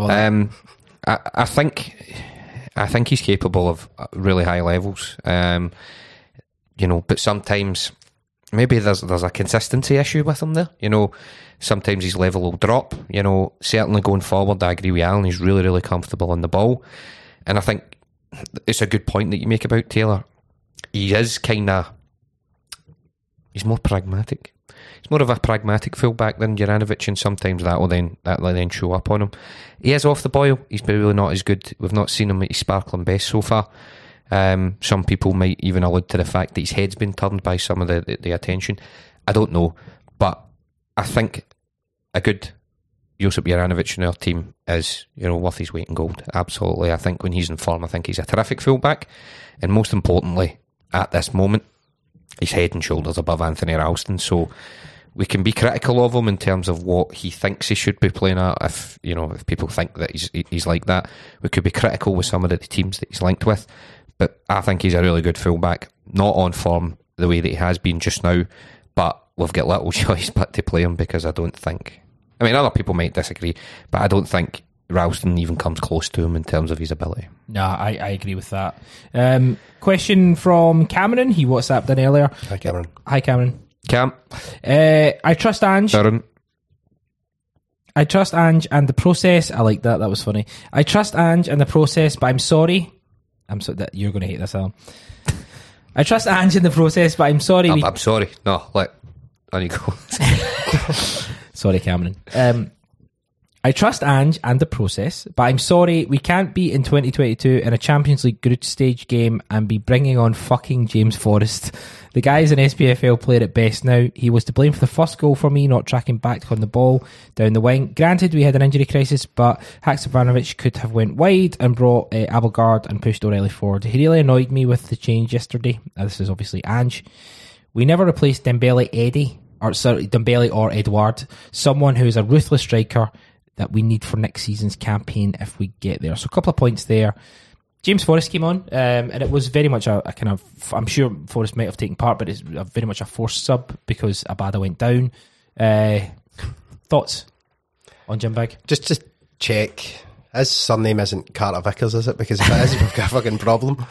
I think he's capable of really high levels. But sometimes maybe there's a consistency issue with him there. Sometimes his level will drop. Certainly going forward, I agree with Alan. He's really, really comfortable on the ball, and I think it's a good point that you make about Taylor. He is he's more pragmatic. He's more of a pragmatic fullback than Juranovic, and sometimes that will then show up on him. He is off the boil. He's probably not as good. We've not seen him at his sparkling best so far. Some people might even allude to the fact that his head's been turned by some of the attention. I don't know, but I think a good Josip Juranovic in our team is worth his weight in gold. Absolutely. I think when he's in form, I think he's a terrific fullback, and most importantly, at this moment, he's head and shoulders above Anthony Ralston. So we can be critical of him in terms of what he thinks he should be playing at. If people think that he's like that, we could be critical with some of the teams that he's linked with. But I think he's a really good fullback, not on form the way that he has been just now, but we've got little choice but to play him, because I don't think, other people might disagree, but I don't think Ralston even comes close to him in terms of his ability. No, I agree with that. Question from Cameron. He WhatsApped in earlier. Hi, Cameron. Hi, Cameron. Cam. I trust Ange. Darren. I trust Ange and the process. I like that. That was funny. I trust Ange and the process, but I'm sorry. That you're going to hate this, Alan. I trust Ange in the process, but I'm sorry. I'm sorry. No, on you go. Sorry, Cameron. I trust Ange and the process, but I'm sorry, we can't be in 2022 in a Champions League group stage game and be bringing on fucking James Forrest. The guy's an SPFL player at best now. He was to blame for the first goal for me, not tracking back on the ball down the wing. Granted, we had an injury crisis, but Haksabanovic could have went wide and brought Abelgard and pushed O'Reilly forward. He really annoyed me with the change yesterday. This is obviously Ange. We never replaced Dembele or Edouard, someone who is a ruthless striker that we need for next season's campaign if we get there. So a couple of points there. James Forrest came on, and it was very much a kind of. I'm sure Forrest might have taken part, but it's very much a forced sub because Abada went down. Thoughts on Jim Bag? Just to check, his surname isn't Carter Vickers, is it? Because if it is, we've got a fucking problem.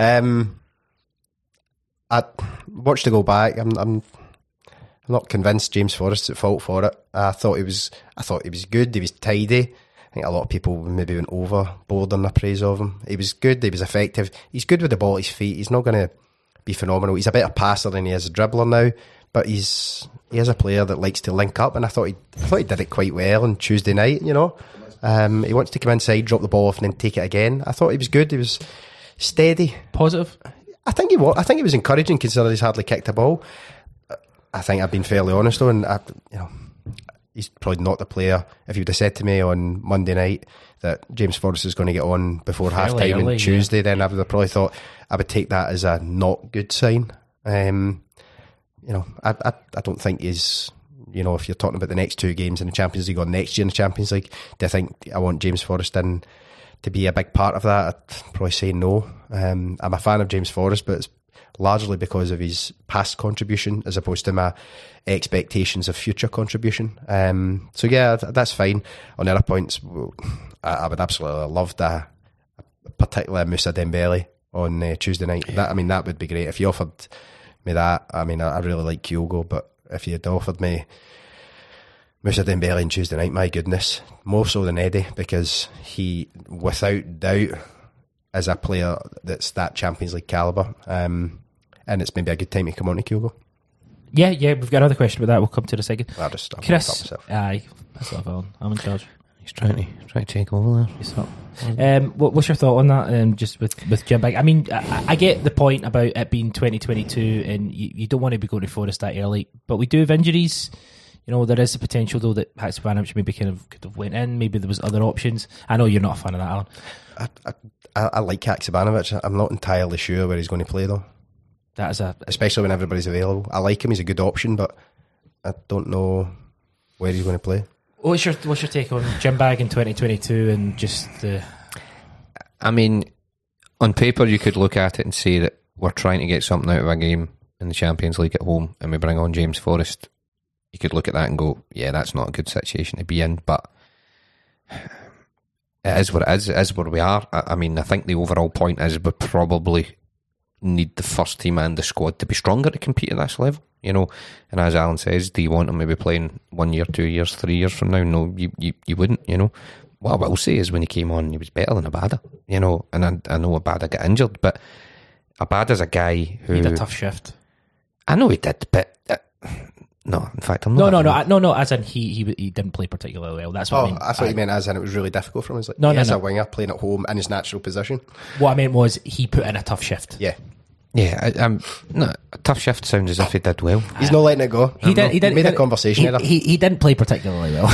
I watched it go back. I'm not convinced James Forrest's at fault for it. I thought he was good. He was tidy. I think a lot of people maybe went overboard on the praise of him. He was good. He was effective. He's good with the ball at his feet. He's not going to be phenomenal. He's a better passer than he is a dribbler now, but he is a player that likes to link up, and I thought he did it quite well on Tuesday night. You know, he wants to come inside, drop the ball off, and then take it again. I thought he was good. He was steady, positive. I think he was encouraging considering he's hardly kicked a ball. I think I've been fairly honest though, and he's probably not the player. If you would have said to me on Monday night that James Forrest is going to get on before half time on Tuesday, then I would have probably thought I would take that as a not good sign. I don't think he's, if you're talking about the next 2 games in the Champions League or next year in the Champions League, do I think I want James Forrest in to be a big part of that? I'd probably say no. I'm a fan of James Forrest, but it's largely because of his past contribution as opposed to my expectations of future contribution. So yeah, that's fine. On the other points, I would absolutely love that, particularly Moussa Dembele on Tuesday night. That would be great if you offered me that. I really like Kyogo, but if you had offered me Moussa Dembele on Tuesday night, my goodness, more so than Eddie, because he, without doubt, is a player that's that Champions League calibre. And it's maybe a good time to come on to Kyogo. Yeah, we've got another question about that. We'll come to it in a second. Chris, aye, that's not on. I'm in charge. He's trying to take over there. What's your thought on that? Just with Jim Bag. I get the point about it being 2022, and you don't want to be going to Forest that early, but we do have injuries. There is the potential though that Haksabanovic maybe could have went in. Maybe there was other options. I know you're not a fan of that, Alan. I like Haksabanovic. I'm not entirely sure where he's going to play though. That is especially when everybody's available. I like him; he's a good option, but I don't know where he's going to play. What's your take on Jim Bag in 2022 and just the? On paper, you could look at it and say that we're trying to get something out of a game in the Champions League at home, and we bring on James Forrest. You could look at that and go, yeah, that's not a good situation to be in, but it is what it is. It is where we are. I think the overall point is we probably need the first team and the squad to be stronger to compete at this level, and as Alan says, do you want him to be playing 1 year, 2 years, 3 years from now? No, you wouldn't. What I will say is when he came on, he was better than Abada, and I know Abada got injured, but Abada's a guy who he had a tough shift. I know he did, but no, in fact, I'm not. No. As in, he didn't play particularly well. That's what I mean. I thought you meant as in it was really difficult for him. It's like, a winger playing at home in his natural position. What I meant was he put in a tough shift. Yeah. Yeah, a tough shift sounds as if he did well. He's not letting it go. He made a conversation. He didn't play particularly well.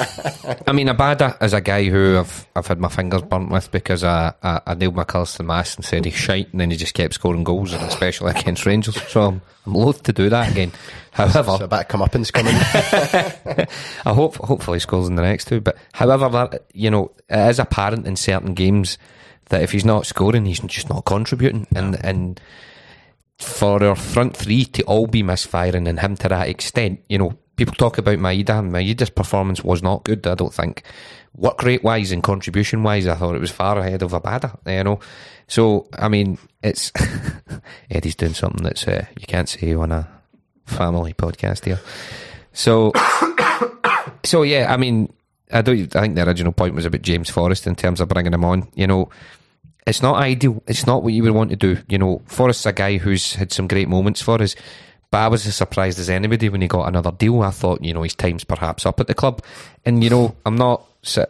Abada is a guy who I've had my fingers burnt with because I nailed McAllister to mast and said he's shite, and then he just kept scoring goals, and especially against Rangers. So I'm loath to do that again. However, so a bit of comeuppance coming. I hopefully he scores in the next 2. But however, it is apparent in certain games that if he's not scoring, he's just not contributing, and for our front 3 to all be misfiring and him to that extent, people talk about Maeda, and Maeda's performance was not good, I don't think. Work rate wise and contribution wise, I thought it was far ahead of Abada, So, it's Eddie's doing something that's you can't say on a family podcast here. So yeah, I think the original point was about James Forrest in terms of bringing him on. It's not ideal. It's not what you would want to do. Forrest's a guy who's had some great moments for us, but I was as surprised as anybody when he got another deal. I thought, his time's perhaps up at the club. And, I'm not,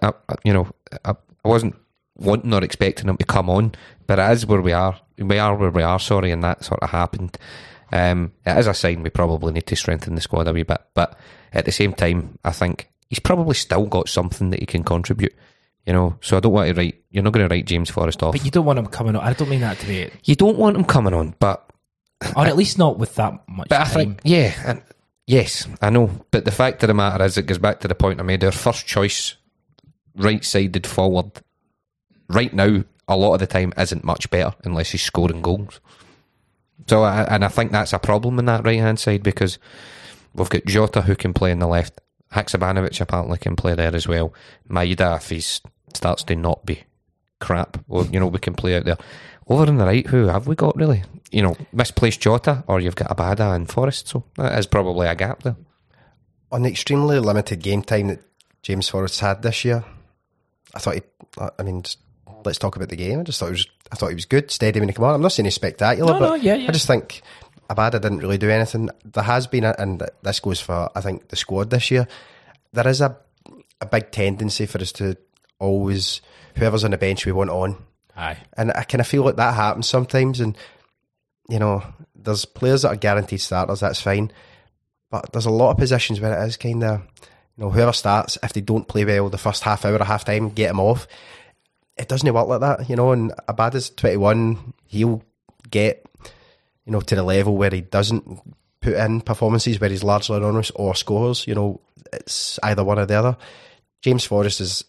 I wasn't wanting or expecting him to come on, but it is where we are. We are where we are, and that sort of happened. It is a sign we probably need to strengthen the squad a wee bit, but at the same time, I think he's probably still got something that he can contribute. So I don't want to you're not going to write James Forrest off. But you don't want him coming on. I don't mean that to be it. You don't want him coming on, but or at least not with that much but time. I think, yes, I know. But the fact of the matter is, it goes back to the point I made. Our first choice, right-sided forward, right now, a lot of the time isn't much better unless he's scoring goals. So, I think that's a problem in that right-hand side, because we've got Jota who can play on the left. Haksabanovic apparently can play there as well. Maeda, if he starts to not be crap, well, we can play out there. Over on the right, who have we got really? Misplaced Jota, or you've got Abada and Forrest, so that is probably a gap there. On the extremely limited game time that James Forrest had this year, I thought let's talk about the game. I thought he was good, steady when he came on. I'm not saying he's spectacular, I just think Abada didn't really do anything. There has been, and this goes for, I think, the squad this year, there is a big tendency for us to always, whoever's on the bench we want on. Aye. And I kind of feel like that happens sometimes, and there's players that are guaranteed starters, that's fine, but there's a lot of positions where it is kind of, whoever starts, if they don't play well the first half hour or half time, get them off. It doesn't work like that, and Abada's 21, he'll get to the level where he doesn't put in performances where he's largely anonymous or scores. It's either one or the other. James Forrest is,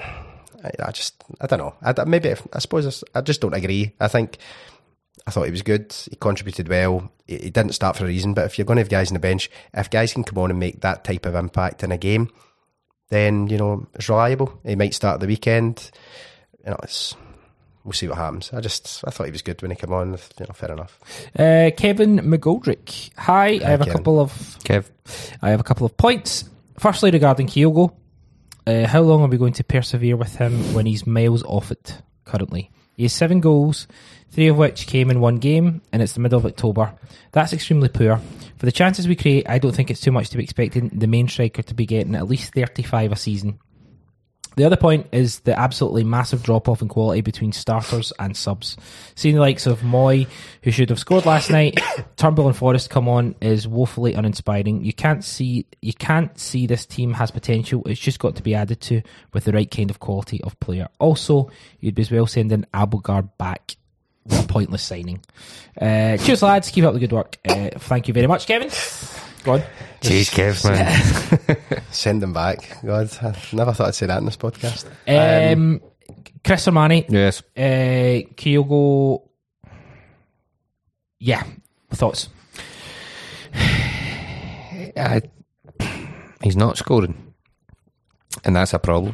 I don't know. I suppose I just don't agree. I thought he was good. He contributed well. He didn't start for a reason, but if you're going to have guys on the bench, if guys can come on and make that type of impact in a game, then, it's reliable. He might start the weekend. We'll see what happens. I thought he was good when he came on. Fair enough. Kevin McGoldrick. Hi, I have a couple of points. Firstly, regarding Kyogo, how long are we going to persevere with him when he's miles off it currently? He has 7 goals, 3 of which came in one game, and it's the middle of October. That's extremely poor. For the chances we create, I don't think it's too much to be expecting the main striker to be getting at least 35 a season. The other point is the absolutely massive drop-off in quality between starters and subs. Seeing the likes of Moy, who should have scored last night, Turnbull and Forrest come on, is woefully uninspiring. You can't see this team has potential. It's just got to be added to with the right kind of quality of player. Also, you'd be as well sending Abelgard back. What a pointless signing. Cheers, lads. Keep up the good work. Thank you very much, Kevin. Go on. Jeez, Kev, man. Send them back. God, I never thought I'd say that in this podcast. Chris Armani. Yes. Kyogo. Yeah. Thoughts? He's not scoring, and that's a problem.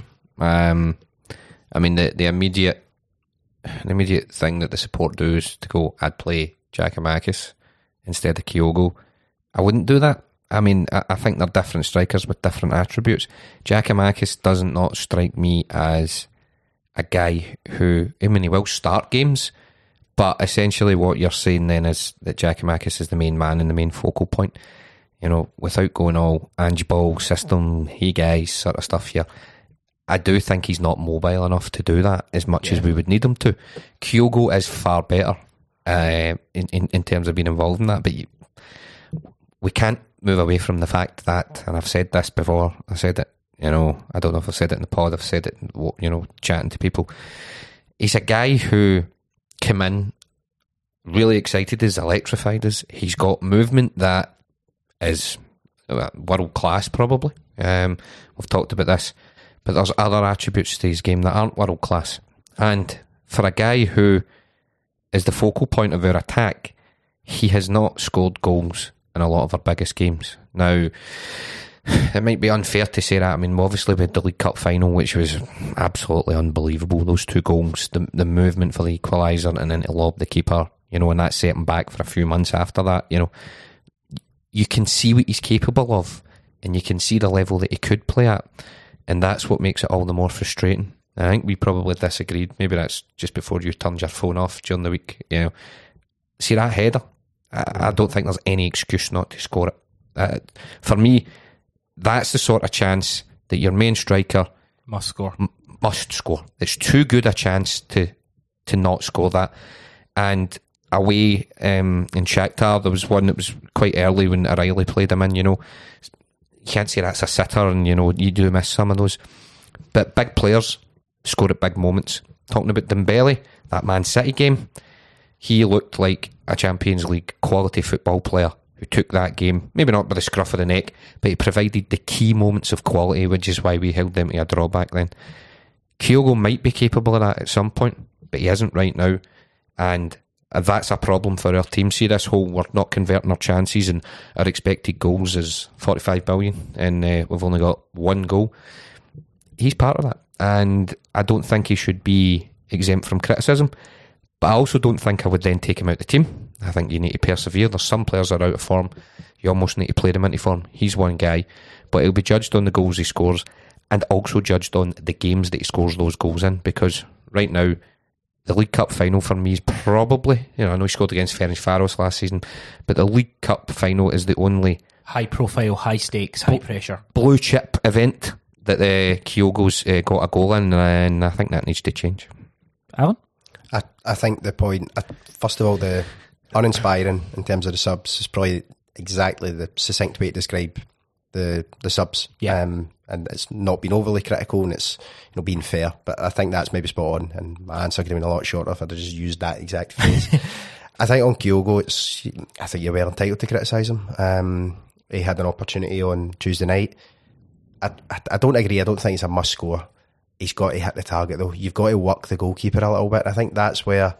The immediate thing that the support do is to go, I'd play Giakoumakis instead of Kyogo. I wouldn't do that. I think they're different strikers with different attributes. Giakoumakis does not strike me as a guy who, he will start games, but essentially what you're saying then is that Giakoumakis is the main man and the main focal point. Without going all Ange Ball system, hey guys, sort of stuff here. I do think he's not mobile enough to do that as much as we would need him to. Kyogo is far better in terms of being involved in that, but we can't move away from the fact that, and I've said this before, I said it, I don't know if I've said it in the pod, I've said it, chatting to people. He's a guy who came in really excited, is electrified, he's got movement that is world class probably. We've talked about this, but there's other attributes to his game that aren't world class. And for a guy who is the focal point of our attack, he has not scored goals in a lot of our biggest games. Now, it might be unfair to say that. Obviously we had the League Cup final, which was absolutely unbelievable. Those 2 goals, the movement for the equaliser and then to lob the keeper, and that set him back for a few months after that. You can see what he's capable of, and you can see the level that he could play at, and that's what makes it all the more frustrating. I think we probably disagreed. Maybe that's just before you turned your phone off during the week. See that header? I don't think there's any excuse not to score it. For me, that's the sort of chance that your main striker must score. Must score. It's too good a chance to not score that. And away in Shakhtar, there was one that was quite early when O'Reilly played him in. You can't say that's a sitter, and you do miss some of those. But big players score at big moments. Talking about Dembele, that Man City game, he looked like a Champions League quality football player who took that game, maybe not by the scruff of the neck, but he provided the key moments of quality, which is why we held them to a draw back then. Kyogo might be capable of that at some point, but he isn't right now, and that's a problem for our team. See this whole we're not converting our chances and our expected goals is 45 million and we've only got one goal. He's part of that, and I don't think he should be exempt from criticism, but I also don't think I would then take him out the team. I think you need to persevere. There's some players that are out of form, you almost need to play them into form. He's one guy, but he'll be judged on the goals he scores and also judged on the games that he scores those goals in, because right now the League Cup final for me is probably, I know he scored against Ferencváros last season, but the League Cup final is the only high profile, high stakes, high pressure, blue chip event that Kyogo's got a goal in, and I think that needs to change. Alan? I think the point, first of all, the uninspiring in terms of the subs is probably exactly the succinct way to describe the subs. Yeah. And it's not been overly critical, and it's being fair, but I think that's maybe spot on, and my answer could have been a lot shorter if I'd have just used that exact phrase. I think on Kyogo, I think you're well entitled to criticise him. He had an opportunity on Tuesday night. I don't agree. I don't think it's a must score. He's got to hit the target though. You've got to work the goalkeeper a little bit. I think that's where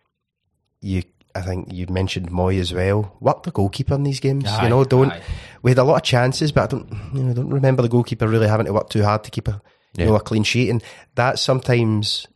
I think you mentioned Moy as well. Work the goalkeeper in these games. Aye. We had a lot of chances, but I don't remember the goalkeeper really having to work too hard to keep a clean sheet. And that sometimes,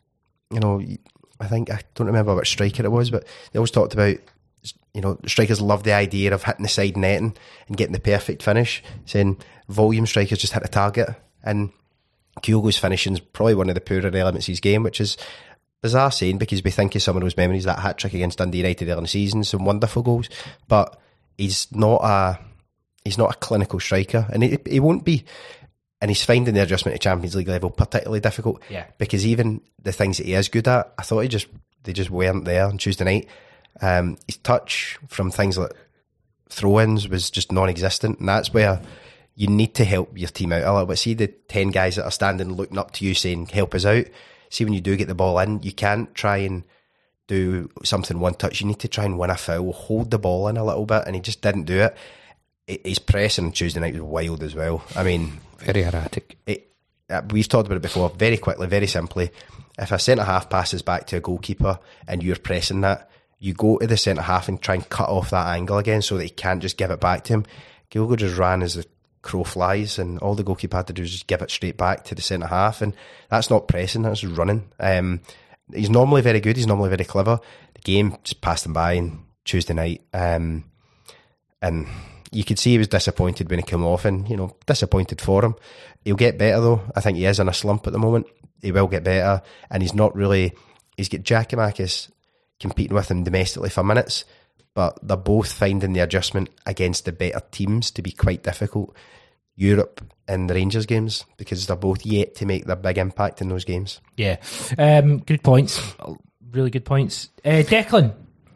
I think, I don't remember which striker it was, but they always talked about, strikers love the idea of hitting the side netting and getting the perfect finish, saying volume strikers just hit the target. And Kyogo's finishing is probably one of the poorer elements of his game, which is bizarre saying because we think of some of those memories, that hat-trick against Dundee United early in the season, some wonderful goals, but he's not a clinical striker, and he won't be, and he's finding the adjustment to Champions League level particularly difficult, because even the things that he is good at, I thought they just weren't there on Tuesday night. His touch from things like throw-ins was just non-existent, and that's where you need to help your team out a little bit. See the 10 guys that are standing looking up to you saying help us out. See, when you do get the ball in, you can't try and do something one touch. You need to try and win a foul, hold the ball in a little bit, and he just didn't do it. His pressing on Tuesday night was wild as well. I mean, very erratic. We've talked about it before, very quickly, very simply. If a centre-half passes back to a goalkeeper and you're pressing that, you go to the centre-half and try and cut off that angle again so that he can't just give it back to him. Kyogo just ran as the crow flies, and all the goalkeeper had to do is just give it straight back to the centre-half, and that's not pressing, that's just running. He's normally very good, he's normally very clever. The game just passed him by on Tuesday night, and you could see he was disappointed when he came off, and disappointed for him. He'll get better though. I think he is in a slump at the moment. He will get better, and he's got Giakoumakis competing with him domestically for minutes, but they're both finding the adjustment against the better teams to be quite difficult. Europe and the Rangers games, because they're both yet to make their big impact in those games. Yeah. Good points. Really good points. Declan.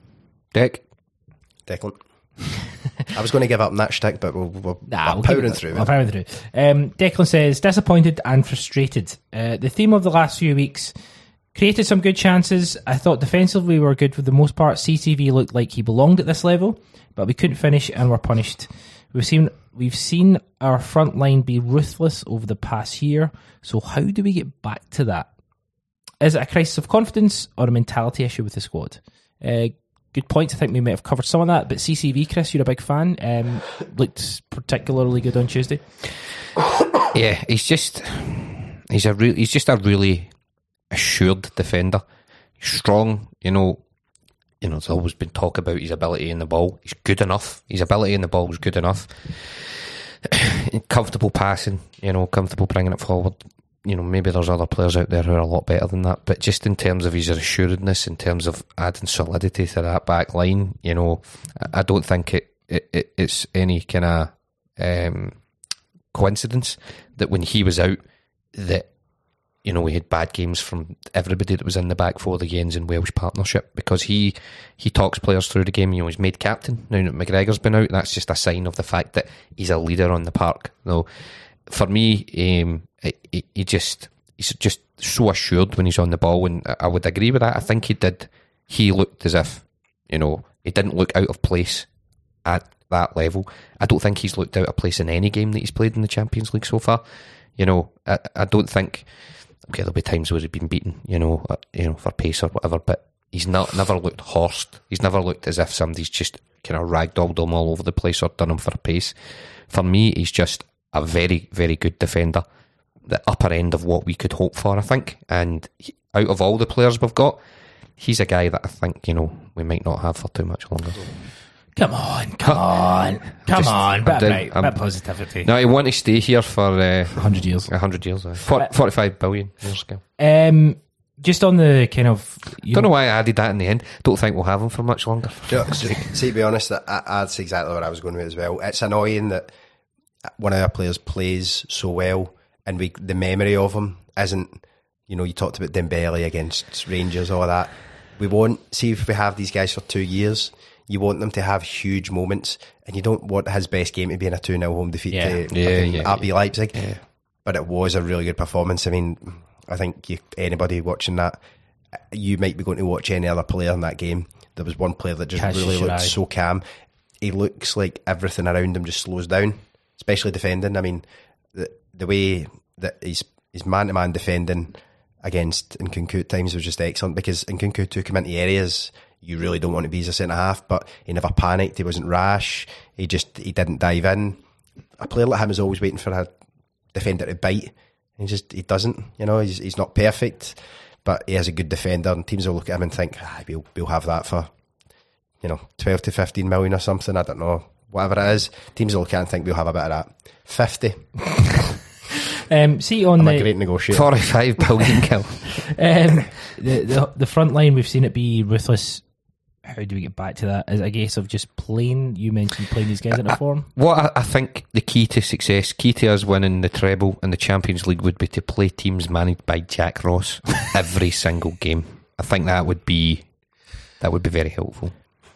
Declan. I was going to give up that shtick, but we're powering through. We're powering through. Declan says, disappointed and frustrated. The theme of the last few weeks: created some good chances. I thought defensively we were good for the most part. CCV looked like he belonged at this level, but we couldn't finish and were punished. We've seen our front line be ruthless over the past year, so how do we get back to that? Is it a crisis of confidence or a mentality issue with the squad? Good points. I think we might have covered some of that, but CCV, Chris, you're a big fan. Looked particularly good on Tuesday. Yeah, he's just a really assured defender. Strong, there's always been talk about his ability in the ball. He's good enough. His ability in the ball is good enough. Comfortable passing, comfortable bringing it forward. Maybe there's other players out there who are a lot better than that, but just in terms of his assuredness, in terms of adding solidity to that back line, I don't think it's any kind of coincidence that when he was out, that we had bad games from everybody that was in the back four, the Jens and Welsh partnership, because he talks players through the game. He's made captain. Now that McGregor's been out, that's just a sign of the fact that he's a leader on the park. No, for me, he's just so assured when he's on the ball, and I would agree with that. I think he looked as if, he didn't look out of place at that level. I don't think he's looked out of place in any game that he's played in the Champions League so far. I don't think okay, there'll be times where he's been beaten, for pace or whatever, but he's never looked horsed. He's never looked as if somebody's just kind of ragdolled him all over the place or done him for pace. For me, he's just a very, very good defender. The upper end of what we could hope for, I think. And out of all the players we've got, he's a guy that I think, we might not have for too much longer. Come on. Bit positivity. No, I want to stay here for 100 years. 100 years. 45 billion years ago. Just on the kind of... Don't know why I added that in the end. Don't think we'll have him for much longer. See, to be honest, that's exactly what I was going with as well. It's annoying that one of our players plays so well and the memory of him isn't, you talked about Dembele against Rangers, all of that. We won't, see if we have these guys for 2 years, you want them to have huge moments, and you don't want his best game to be in a 2-0 home defeat to RB Leipzig. Yeah. But it was a really good performance. I mean, I think anybody watching that, you might be going to watch any other player in that game. There was one player that just really looked so calm. He looks like everything around him just slows down, especially defending. I mean, the way that his man-to-man defending against Nkunku at times was just excellent, because Nkunku took him into areas you really don't want to be as a centre-half, but he never panicked, he wasn't rash, he didn't dive in. A player like him is always waiting for a defender to bite. He doesn't, he's not perfect, but he is a good defender, and teams will look at him and think, we'll have that for 12 to 15 million or something, I don't know, whatever it is. Teams will look at it and think we'll have a bit of that. 50. See, on a great negotiator. 45 billion kill. The front line, we've seen it be ruthless. How do we get back to that? Is it a case of just you mentioned playing these guys into form? What I think the key to success, key to us winning the treble in the Champions League, would be to play teams managed by Jack Ross every single game. I think that would be very helpful.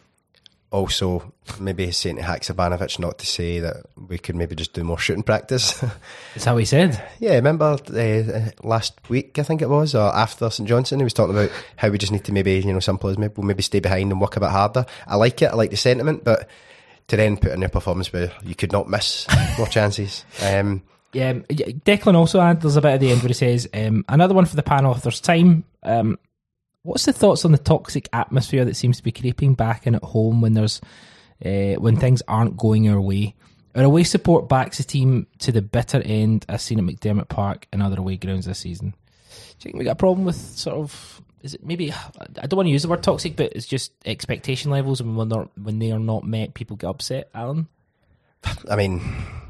Also, maybe saying to Haksabanovic not to say that we could maybe just do more shooting practice. Is that what he said? Yeah, remember last week, I think it was, or after St Johnstone, he was talking about how we just need to maybe, some players will maybe stay behind and work a bit harder. I like it, I like the sentiment, but to then put in a performance where you could not miss more chances. Yeah, Declan also there's a bit at the end where he says, another one for the panel if there's time. What's the thoughts on the toxic atmosphere that seems to be creeping back in at home when there's when things aren't going our way? Our away support backs the team to the bitter end, as seen at McDermott Park and other away grounds this season. Do you think we got a problem with sort of, is it maybe, I don't want to use the word toxic, but it's just expectation levels, and when they are not met, people get upset, Alan? I mean,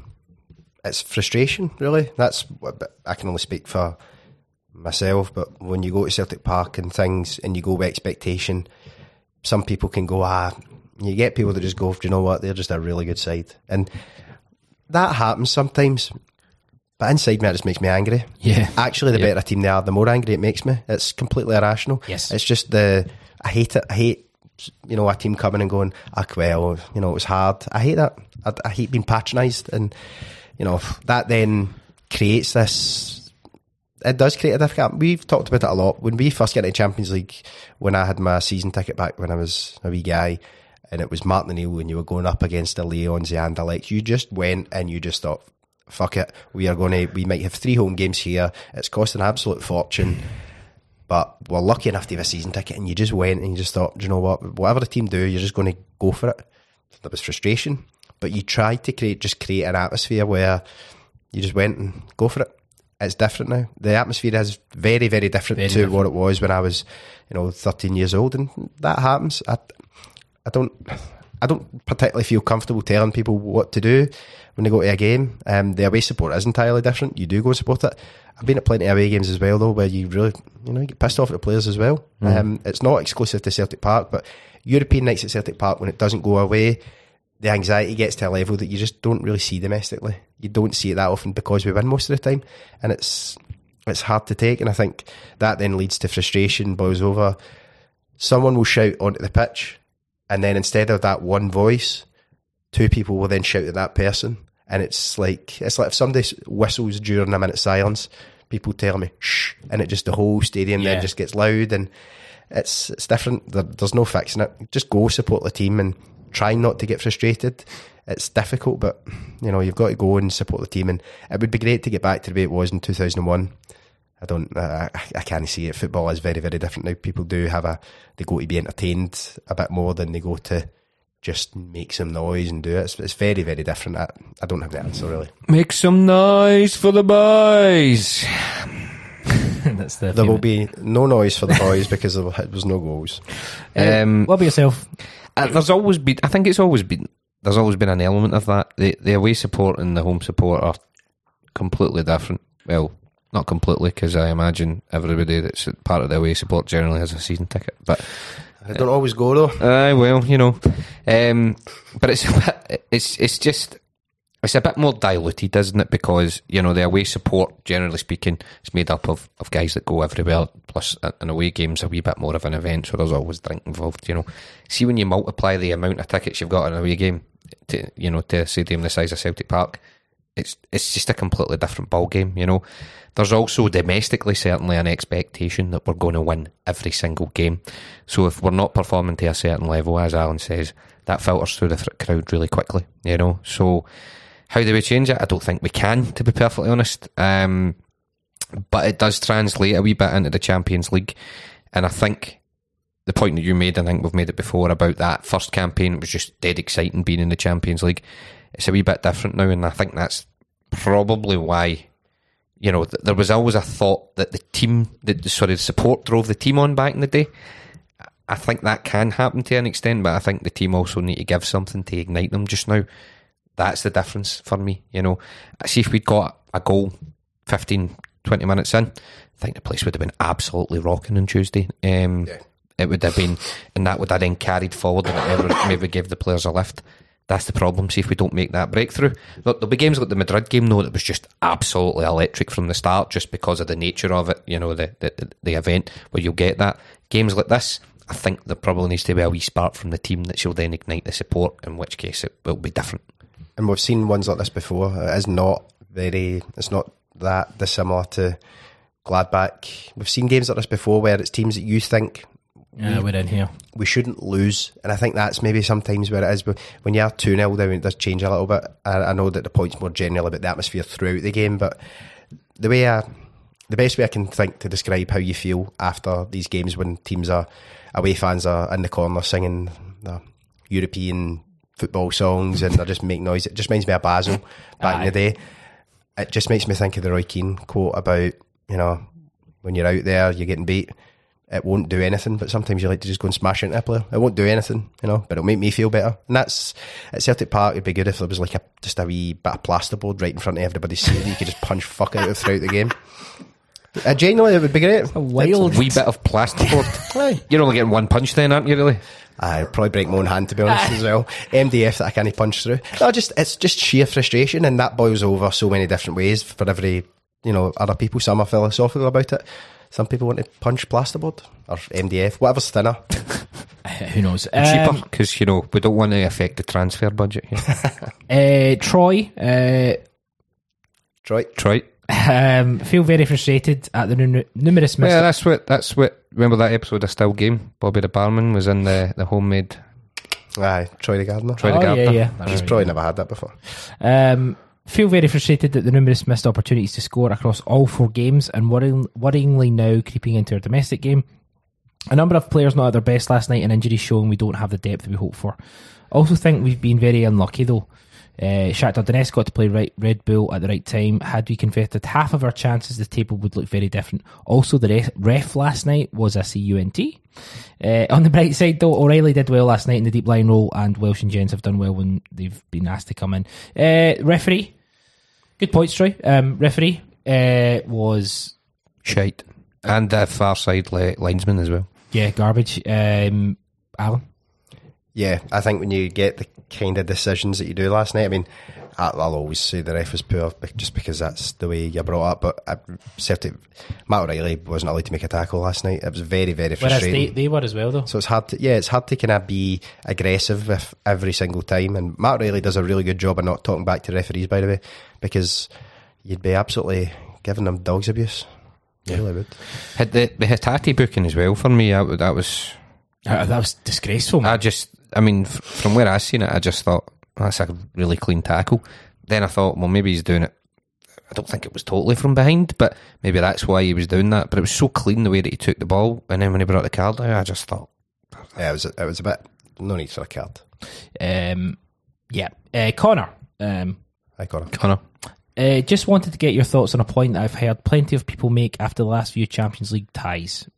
it's frustration, really. That's what I can only speak for myself, but when you go to Celtic Park and things and you go with expectation, some people can go, you get people that just go, do you know what, they're just a really good side, and that happens sometimes, but inside me it just makes me angry. Yeah, actually the better a team they are, the more angry it makes me. It's completely irrational. Yes, it's just I hate it. I hate a team coming and going, well, it was hard. I hate that. I hate being patronised, and that then creates this. It does create a difficult. We've talked about it a lot. When we first got into Champions League, when I had my season ticket back when I was a wee guy, and it was Martin O'Neill, and you were going up against the Leons, the Anderlechts, you just went and you just thought, fuck it, we might have 3 home games here. It's cost an absolute fortune, but we're lucky enough to have a season ticket, and you just went and you just thought, do you know what? Whatever the team do, you're just going to go for it. There was frustration, but you tried to create an atmosphere where you just went and go for it. It's different now. The atmosphere is very, very different to what it was when I was, 13 years old, and that happens. I don't particularly feel comfortable telling people what to do when they go to a game. The away support is entirely different. You do go support it. I've been at plenty of away games as well, though, where you really, you get pissed off at the players as well. It's not exclusive to Celtic Park, but European nights at Celtic Park, when it doesn't go away, the anxiety gets to a level that you just don't really see domestically. You don't see it that often because we win most of the time, and it's hard to take, and I think that then leads to frustration, boils over. Someone will shout onto the pitch, and then instead of that one voice, 2 people will then shout at that person, and it's like if somebody whistles during a minute's silence, people tell me shh, and the whole stadium then just gets loud, and it's different. There's no fixing it. Just go support the team and try not to get frustrated. It's difficult, but you've got to go and support the team, and it would be great to get back to the way it was in 2001. I can't see it. Football is very, very different now. People they go to be entertained a bit more than they go to just make some noise and do it. It's very, very different. I don't have the answer, really. Make some noise for the boys. There will be no noise for the boys because there was no goals. What about yourself? There's always been an element of that. The away support and the home support are completely different. Well, not completely, because I imagine everybody that's part of the away support generally has a season ticket, but they don't always go though. Well, but it's a bit more diluted, isn't it? Because the away support, generally speaking, is made up of guys that go everywhere. Plus, an away game's a wee bit more of an event, so there's always drink involved. See, when you multiply the amount of tickets you've got in an away game to a stadium the size of Celtic Park, it's just a completely different ball game. There's also domestically certainly an expectation that we're going to win every single game. So if we're not performing to a certain level, as Alan says, that filters through the crowd really quickly. So how do we change it? I don't think we can, to be perfectly honest. But it does translate a wee bit into the Champions League. And I think the point that you made, I think we've made it before, about that first campaign, it was just dead exciting being in the Champions League. It's a wee bit different now, and I think that's probably why, there was always a thought that the support drove the team on back in the day. I think that can happen to an extent, but I think the team also need to give something to ignite them just now. That's the difference for me. I see if we'd got a goal 15, 20 minutes in, I think the place would have been absolutely rocking on Tuesday. It would have been, and that would have then carried forward, and it maybe gave the players a lift. That's the problem. See if we don't make that breakthrough. Look, there'll be games like the Madrid game, though, that was just absolutely electric from the start, just because of the nature of it, the event, where you'll get that. Games like this, I think there probably needs to be a wee spark from the team that shall then ignite the support, in which case it will be different. And we've seen ones like this before. It's not that dissimilar to Gladbach. We've seen games like this before where it's teams that you think we're in here, we shouldn't lose, and I think that's maybe sometimes where it is. But when you are 2-0 down, it does change a little bit. I know that the point's more general about the atmosphere throughout the game, but the best way I can think to describe how you feel after these games, when away fans are in the corner singing the European football songs and they just make noise, it just reminds me of Basel back in the day. It just makes me think of the Roy Keane quote about, when you're out there, you're getting beat, it won't do anything, but sometimes you like to just go and smash into a player. It won't do anything, but it'll make me feel better. And that's, at Celtic Park, it'd be good if there was like just a wee bit of plasterboard right in front of everybody's seat and you could just punch fuck out of throughout the game. Genuinely, it would be great. A wild wee bit of plasterboard. You're only getting one punch then, aren't you, really? I'd probably break my own hand, to be honest, as well. MDF that I can't punch through. No, it's just sheer frustration, and that boils over so many different ways for every, other people. Some are philosophical about it. Some people want to punch plasterboard or MDF, whatever's thinner. Who knows? Cheaper, because, we don't want to affect the transfer budget here. Troy. Feel very frustrated at the numerous mistakes. Yeah, that's what. Remember that episode of Still Game? Bobby the barman was in the homemade. Aye, Troy the gardener. Yeah. He's probably never had that before. Feel very frustrated at the numerous missed opportunities to score across all 4 games, and worryingly now creeping into our domestic game. A number of players not at their best last night, and injuries showing we don't have the depth we hope for. Also think we've been very unlucky though. Shakhtar Donetsk got to play Red Bull at the right time. Had we converted half of our chances, the table would look very different. Also, the ref last night was a CUNT. On the bright side though, O'Reilly did well last night in the deep line role, and Welsh and Jens have done well when they've been asked to come in. Referee, good points, Troy. Referee was shite, and far side linesman as well. Yeah, garbage. Alan? Yeah, I think when you get the kind of decisions that you do last night, I mean, I'll always say the ref was poor just because that's the way you're brought up, but Matt O'Reilly wasn't allowed to make a tackle last night. It was very, very frustrating. Whereas they were as well, though. So it's hard to kind of be aggressive with every single time, and Matt O'Reilly does a really good job of not talking back to referees, by the way, because you'd be absolutely giving them dog's abuse. You really would. Had the Hatate booking as well for me, that was disgraceful, man. From where I seen it, I just thought, that's a really clean tackle. Then I thought, well, maybe he's doing it I don't think it was totally from behind, but maybe that's why he was doing that. But it was so clean the way that he took the ball, and then when he brought the card out, I just thought, yeah, it was a bit no need for a card. Connor. Hi, Connor. Connor. Just wanted to get your thoughts on a point that I've heard plenty of people make after the last few Champions League ties.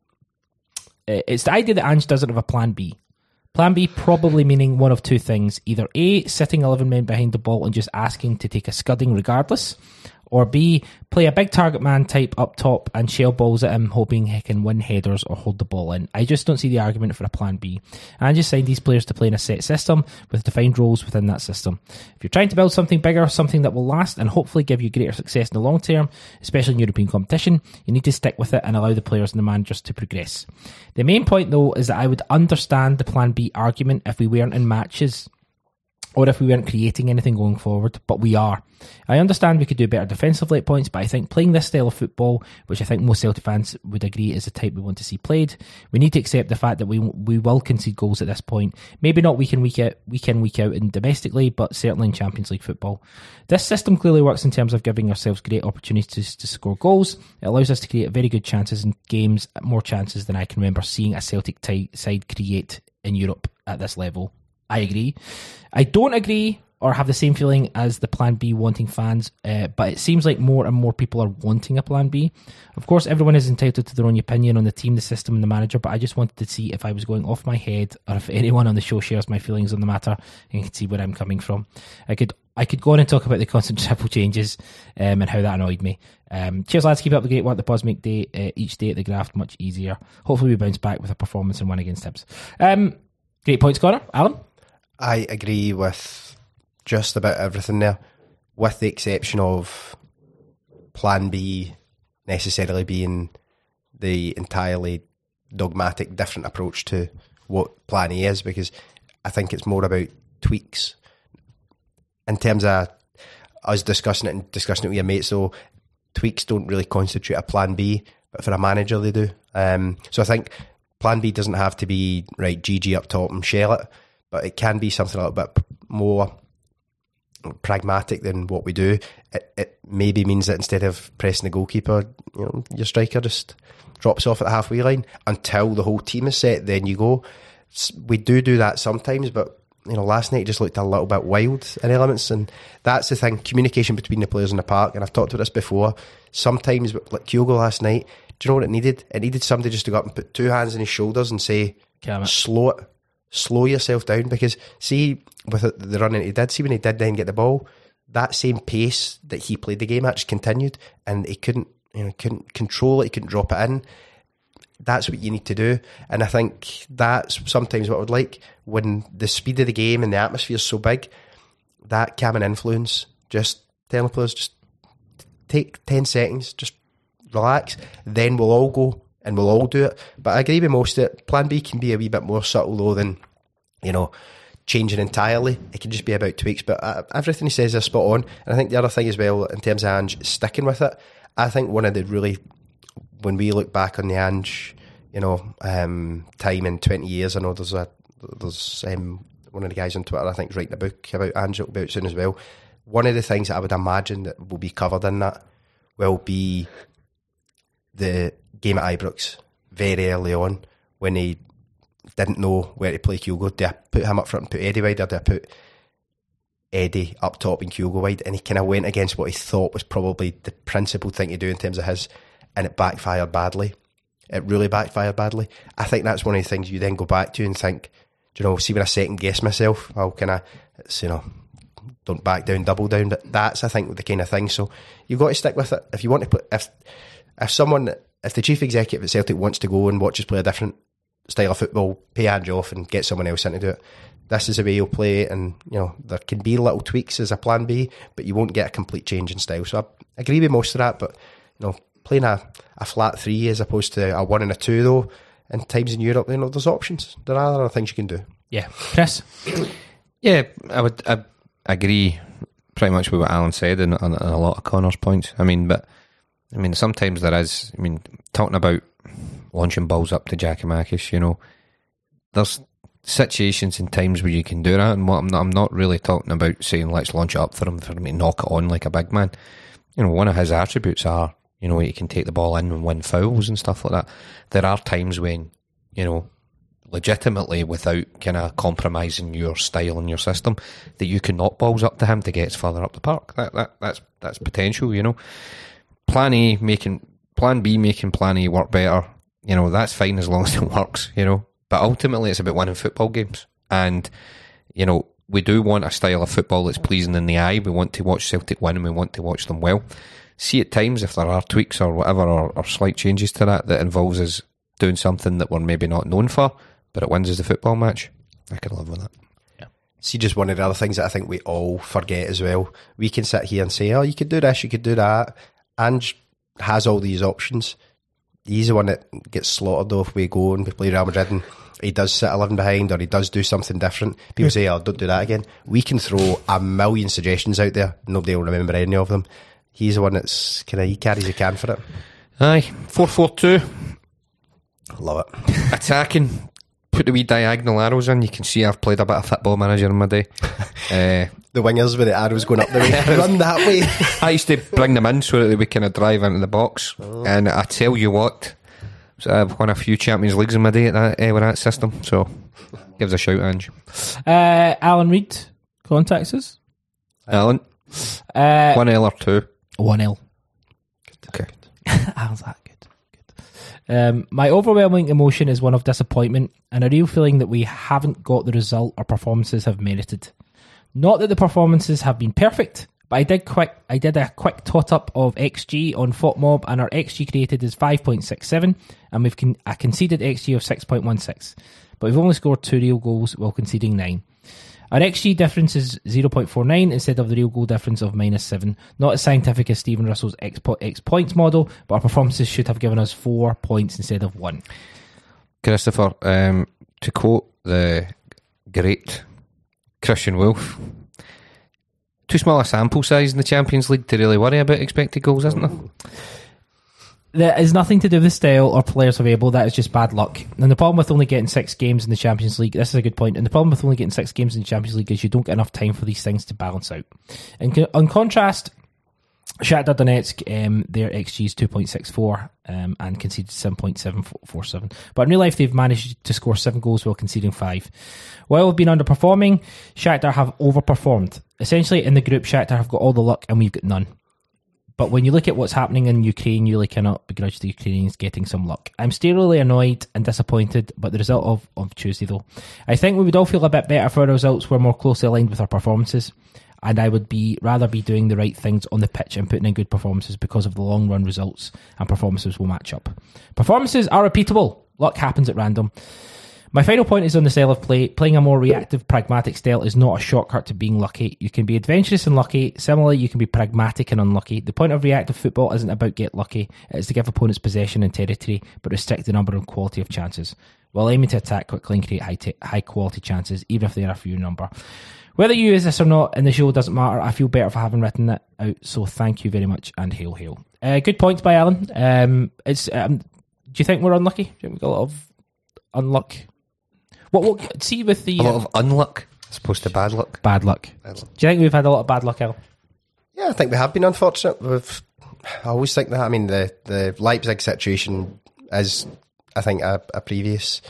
It's the idea that Ange doesn't have a plan B. Plan B probably meaning one of two things. Either A, sitting 11 men behind the ball and just asking to take a scudding regardless, or B, play a big target man type up top and shell balls at him hoping he can win headers or hold the ball in. I just don't see the argument for a plan B. I just signed these players to play in a set system with defined roles within that system. If you're trying to build something bigger, something that will last and hopefully give you greater success in the long term, especially in European competition, you need to stick with it and allow the players and the managers to progress. The main point though is that I would understand the plan B argument if we weren't in matches or if we weren't creating anything going forward, but we are. I understand we could do better defensively at points, but I think playing this style of football, which I think most Celtic fans would agree is the type we want to see played, we need to accept the fact that we will concede goals at this point. Maybe not week in, week out in domestically, but certainly in Champions League football. This system clearly works in terms of giving ourselves great opportunities to score goals. It allows us to create very good chances in games, more chances than I can remember seeing a Celtic side create in Europe at this level. I agree. I don't agree or have the same feeling as the Plan B wanting fans, but it seems like more and more people are wanting a Plan B. Of course, everyone is entitled to their own opinion on the team, the system and the manager, but I just wanted to see if I was going off my head or if anyone on the show shares my feelings on the matter and can see where I'm coming from. I could go on and talk about the constant triple changes and how that annoyed me. Cheers lads, keep up the great work. The pods make each day at the Graft much easier. Hopefully we bounce back with a performance and win against Hibs. Great points, Connor. Alan? I agree with just about everything there, with the exception of Plan B necessarily being the entirely dogmatic different approach to what Plan A is, because I think it's more about tweaks. In terms of us discussing it with your mates, though, tweaks don't really constitute a Plan B, but for a manager they do. So I think Plan B doesn't have to be, right, GG up top and shell it, but it can be something a little bit more pragmatic than what we do. It maybe means that instead of pressing the goalkeeper, your striker just drops off at the halfway line until the whole team is set, then you go. We do that sometimes, but last night just looked a little bit wild in elements, and that's the thing, communication between the players in the park. And I've talked about this before, sometimes like Kyogo last night, do you know what it needed? It needed somebody just to go up and put two hands on his shoulders and say, slow yourself down, because see with the running he did, see when he did then get the ball, that same pace that he played the game at just continued, and he couldn't control it, he couldn't drop it in. That's what you need to do, and I think that's sometimes what I would like when the speed of the game and the atmosphere is so big, that calming influence, just telling players, just take 10 seconds, just relax, then we'll all go and we'll all do it. But I agree with most of it. Plan B can be a wee bit more subtle though than, changing entirely. It can just be about tweaks, but everything he says is spot on. And I think the other thing as well, in terms of Ange sticking with it, I think one of the really, when we look back on the Ange, time in 20 years, I know there's one of the guys on Twitter, I think, is writing a book about Ange, it'll be out soon as well. One of the things that I would imagine that will be covered in that will be the game at Ibrox very early on, when he didn't know where to play Kyogo. Do I put him up front and put Eddie wide, or do I put Eddie up top and Kyogo wide? And he kind of went against what he thought was probably the principal thing to do in terms of his, and it backfired badly. It really backfired badly. I think that's one of the things you then go back to and think, see, when I second guess myself, I'll kind of, don't back down, double down. But that's, I think, the kind of thing. So you've got to stick with it. If you want to put, if the chief executive at Celtic wants to go and watch us play a different style of football, pay Ange off and get someone else in to do it. This is the way you'll play it, and there can be little tweaks as a plan B, but you won't get a complete change in style. So I agree with most of that, but playing a flat 3 as opposed to a 1 and a 2 though, in times in Europe, there's options. There are other things you can do. Yeah. Chris? Yeah, I agree pretty much with what Alan said and a lot of Connor's points. But sometimes there is, talking about launching balls up to Giakoumakis, there's situations and times where you can do that, and I'm not really talking about saying let's launch it up for him to knock it on like a big man, one of his attributes are, he can take the ball in and win fouls and stuff like that. There are times when, legitimately, without kind of compromising your style and your system, that you can knock balls up to him to get us further up the park. That's potential, Plan B making Plan A work better, that's fine as long as it works, But ultimately, it's about winning football games. And, we do want a style of football that's pleasing in the eye. We want to watch Celtic win and we want to watch them well. See at times if there are tweaks or whatever or slight changes to that involves us doing something that we're maybe not known for, but it wins us the football match. I can live with that. Yeah. See, just one of the other things that I think we all forget as well. We can sit here and say, oh, you could do this, you could do that. Ange has all these options. He's the one that gets slaughtered though if we go and we play Real Madrid and he does sit 11 behind or he does do something different. People say, oh, don't do that again. We can throw a million suggestions out there. Nobody will remember any of them. He's the one that's he carries a can for it. Aye, 4-4-2. Love it. Attacking. Put the wee diagonal arrows in. You can see I've played a bit of Football Manager in my day. The wingers with the arrows going up the way. Run that way. I used to bring them in so that we kind of drive into the box. And I tell you what, I've won a few Champions Leagues in my day with that system. So give us a shout, Ange. Alan Reid contacts us. Alan, 1L or 2? 1L. Okay. How's that good? My overwhelming emotion is one of disappointment and a real feeling that we haven't got the result our performances have merited. Not that the performances have been perfect, but I did a quick tot up of XG on FOTMob, and our XG created is 5.67, and we've conceded XG of 6.16. But we've only scored 2 real goals while conceding 9. Our XG difference is 0.49 instead of the real goal difference of -7. Not as scientific as Stephen Russell's X points model, but our performances should have given us 4 points instead of 1. Christopher, to quote the great Christian Wolf, too small a sample size in the Champions League to really worry about expected goals, isn't there? There is nothing to do with the style or players available. That is just bad luck. And the problem with only getting 6 games in the Champions League, this is a good point, and the problem with only getting 6 games in the Champions League is you don't get enough time for these things to balance out. In contrast, Shakhtar Donetsk, their XG is 2.64 and conceded 7.747. But in real life, they've managed to score 7 goals while conceding 5. While we've been underperforming, Shakhtar have overperformed. Essentially, in the group, Shakhtar have got all the luck and we've got none. But when you look at what's happening in Ukraine, you really cannot begrudge the Ukrainians getting some luck. I'm still really annoyed and disappointed by the result of Tuesday, though. I think we would all feel a bit better if our results were more closely aligned with our performances. And I would rather be doing the right things on the pitch and putting in good performances because of the long run results and performances will match up. Performances are repeatable. Luck happens at random. My final point is on the style of play. Playing a more reactive, pragmatic style is not a shortcut to being lucky. You can be adventurous and lucky. Similarly, you can be pragmatic and unlucky. The point of reactive football isn't about get lucky. It's to give opponents possession and territory, but restrict the number and quality of chances, while aiming to attack quickly and create high quality chances, even if they are a few number. Whether you use this or not in the show doesn't matter. I feel better for having written that out, so thank you very much, and hail, hail. Good points by Alan. Do you think we're unlucky? Do you think we've got a lot of unluck? What see with the... A lot of unluck as opposed to bad luck? Bad luck. Do you think we've had a lot of bad luck, Alan? Yeah, I think we have been unfortunate. I always think that. I mean, the Leipzig situation is, I think, a previous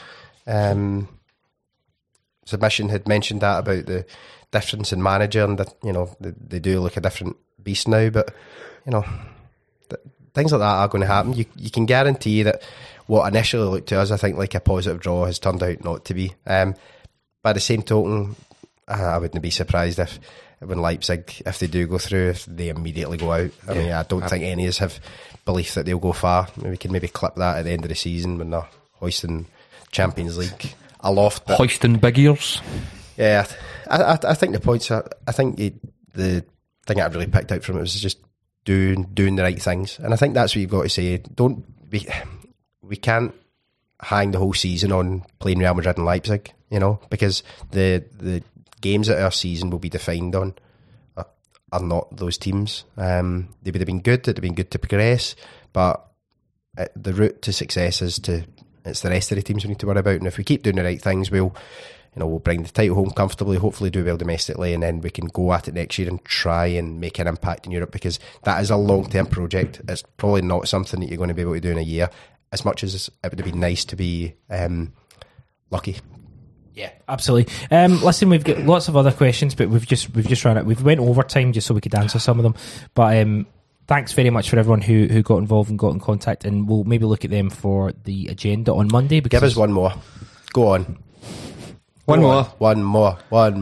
submission had mentioned that about the difference in manager and that, they do look a different beast now, but, things like that are going to happen. You can guarantee that what initially looked to us, I think, like a positive draw has turned out not to be. By the same token, I wouldn't be surprised if when Leipzig, if they do go through, if they immediately go out. I mean, I don't think any of us have belief that they'll go far. We can maybe clip that at the end of the season when they're hoisting Champions League aloft. But hoisting big ears. Yeah, I think the points are, I think the thing I really picked out from it was just doing the right things. And I think that's what you've got to say. We can't hang the whole season on playing Real Madrid and Leipzig, because the games that our season will be defined on are not those teams. They would have been good. It would have been good to progress, but the route to success is it's the rest of the teams we need to worry about. And if we keep doing the right things, we'll we'll bring the title home comfortably, hopefully do well domestically, and then we can go at it next year and try and make an impact in Europe, because that is a long-term project. It's probably not something that you're going to be able to do in a year, as much as it would be nice to be lucky. Yeah, absolutely. Listen, we've got lots of other questions, but we've just run it. We've went over time just so we could answer some of them. But thanks very much for everyone who got involved and got in contact, and we'll maybe look at them for the agenda on Monday. Give us one more. Go on. One more. One more. Paul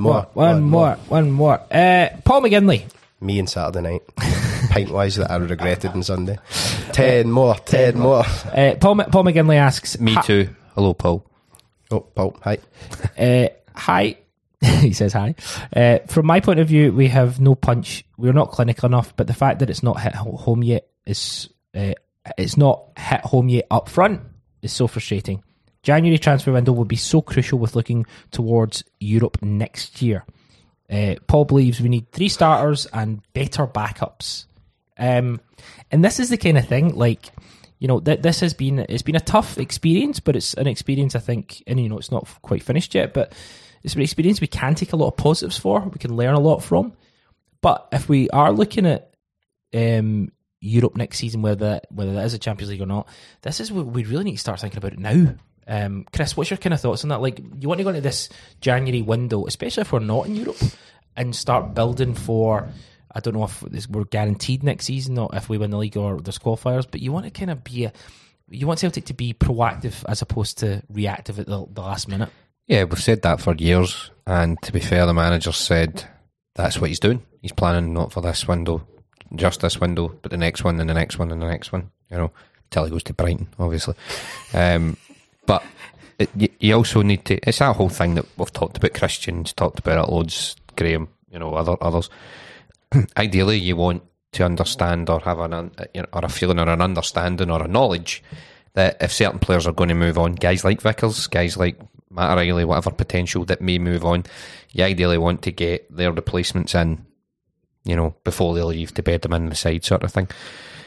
McGinley. Me and Saturday night. Pint-wise that I regretted on Sunday. 10 more. Paul McGinley asks... Me too. Hello, Paul. Oh, Paul, hi. Hi. He says hi. From my point of view, we have no punch. We're not clinical enough, but the fact that it's not hit home yet up front is so frustrating. January transfer window will be so crucial with looking towards Europe next year. Paul believes we need 3 starters and better backups. And this is the kind of thing, like, this has been a tough experience, but it's an experience, I think, and it's not quite finished yet, but it's an experience we can take a lot of positives for, we can learn a lot from. But if we are looking at Europe next season, whether that is a Champions League or not, this is what we really need to start thinking about it now. Chris, what's your kind of thoughts on that? Like, you want to go into this January window, especially if we're not in Europe, and start building for, I don't know if we're guaranteed next season or if we win the league or there's qualifiers, but you want to kind of you want Celtic to be proactive as opposed to reactive at the last minute. Yeah, we've said that for years, and to be fair, the manager said that's what he's doing. He's planning not for this window, just this window, but the next one and the next one and the next one, till he goes to Brighton, obviously. But you also need to, it's that whole thing that we've talked about, Christian's talked about it loads, Graham, others. Ideally, you want to understand or have or a feeling or an understanding or a knowledge that if certain players are going to move on, guys like Vickers, guys like Matt O'Reilly, whatever potential that may move on, you ideally want to get their replacements in, before they leave, to bed them in the side sort of thing.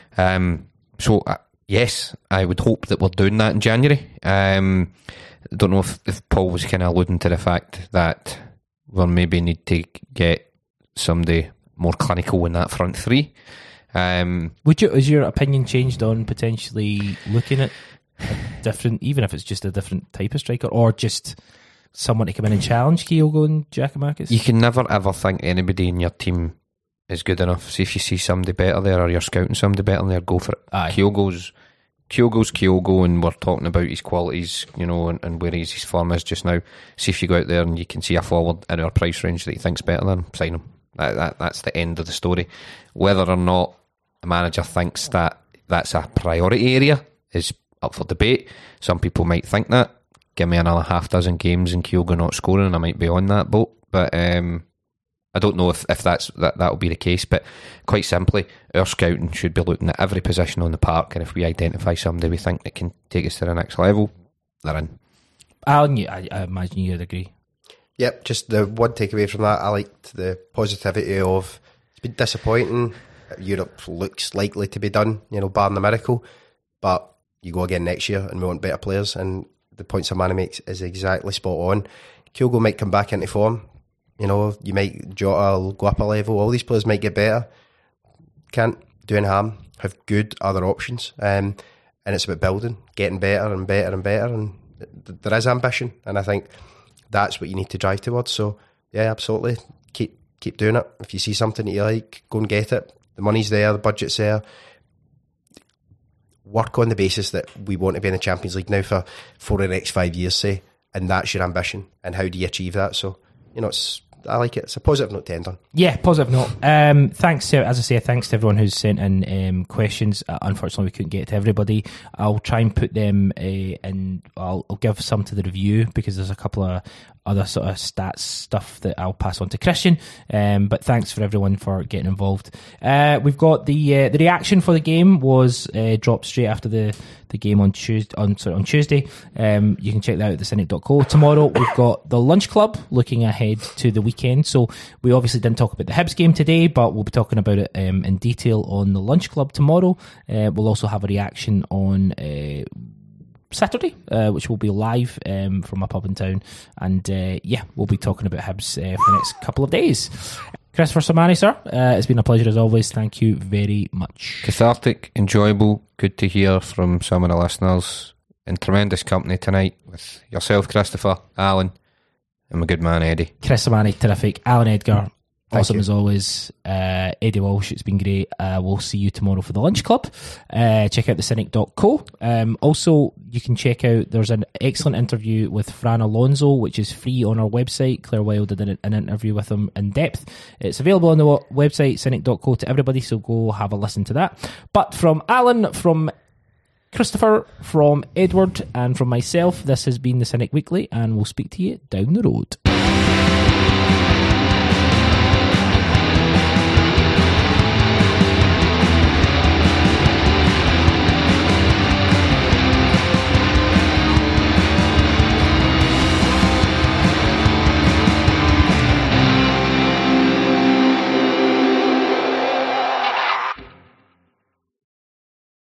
Yes, I would hope that we're doing that in January. I don't know if Paul was kind of alluding to the fact that we'll maybe need to get somebody more clinical in that front three. Is your opinion changed on potentially looking at a different, even if it's just a different type of striker, or just someone to come in and challenge Kyogo and Giakoumakis? You can never ever think anybody in your team is good enough. See if you see somebody better there, or you're scouting somebody better there, go for it. Kyogo's Kyogo, and we're talking about his qualities, and where his form is just now. See if you go out there and you can see a forward in our price range that you think's better than him, sign him. That's the end of the story. Whether or not a manager thinks that that's a priority area is up for debate. Some people might think that. Give me another half dozen games and Kyogo not scoring and I might be on that boat. But I don't know if that'll be the case, but quite simply, our scouting should be looking at every position on the park, and if we identify somebody we think that can take us to the next level, they're in. Alan, I imagine you'd agree. Yep, just the one takeaway from that, I liked the positivity of, it's been disappointing. Europe looks likely to be done, barring the miracle, but you go again next year and we want better players, and the point Samana makes is exactly spot on. Kyogo might come back into form. You might Jota go up a level. All these players might get better. Can't do any harm. Have good other options. And it's about building, getting better and better and better. And there is ambition. And I think that's what you need to drive towards. So, yeah, absolutely. Keep doing it. If you see something that you like, go and get it. The money's there. The budget's there. Work on the basis that we want to be in the Champions League now for the next 5 years, say. And that's your ambition. And how do you achieve that? So, I like it. It's a positive note to end on. Yeah, positive note. Thanks to everyone who's sent in questions. Unfortunately, we couldn't get to everybody. I'll try and put them in. I'll give some to the review because there's a couple of other sort of stats stuff that I'll pass on to Christian. But thanks for everyone for getting involved. We've got the reaction for the game was dropped straight after the game on Tuesday. On Tuesday, you can check that out at thecynic.co. Tomorrow we've got the Lunch Club looking ahead to the weekend. So we obviously didn't talk about the Hibs game today, but we'll be talking about it in detail on the Lunch Club tomorrow. We'll also have a reaction on Saturday, which will be live from a pub in town. And we'll be talking about Hibs for the next couple of days. Christopher Sermanni, sir, it's been a pleasure as always. Thank you very much. Cathartic, enjoyable, good to hear from some of the listeners. In tremendous company tonight with yourself, Christopher, Alan, and my good man, Eddie. Chris Sermanni, terrific. Alan Edgar, awesome as always. Eddie Walsh, it's been great. We'll see you tomorrow for the Lunch Club. Check out thecynic.co. Also, you can check out, there's an excellent interview with Fran Alonso, which is free on our website. Claire Wilde did an interview with him in depth. It's available on the website, cynic.co, to everybody, so go have a listen to that. But from Alan, from Christopher, from Edward, and from myself, this has been the Cynic Weekly, and we'll speak to you down the road.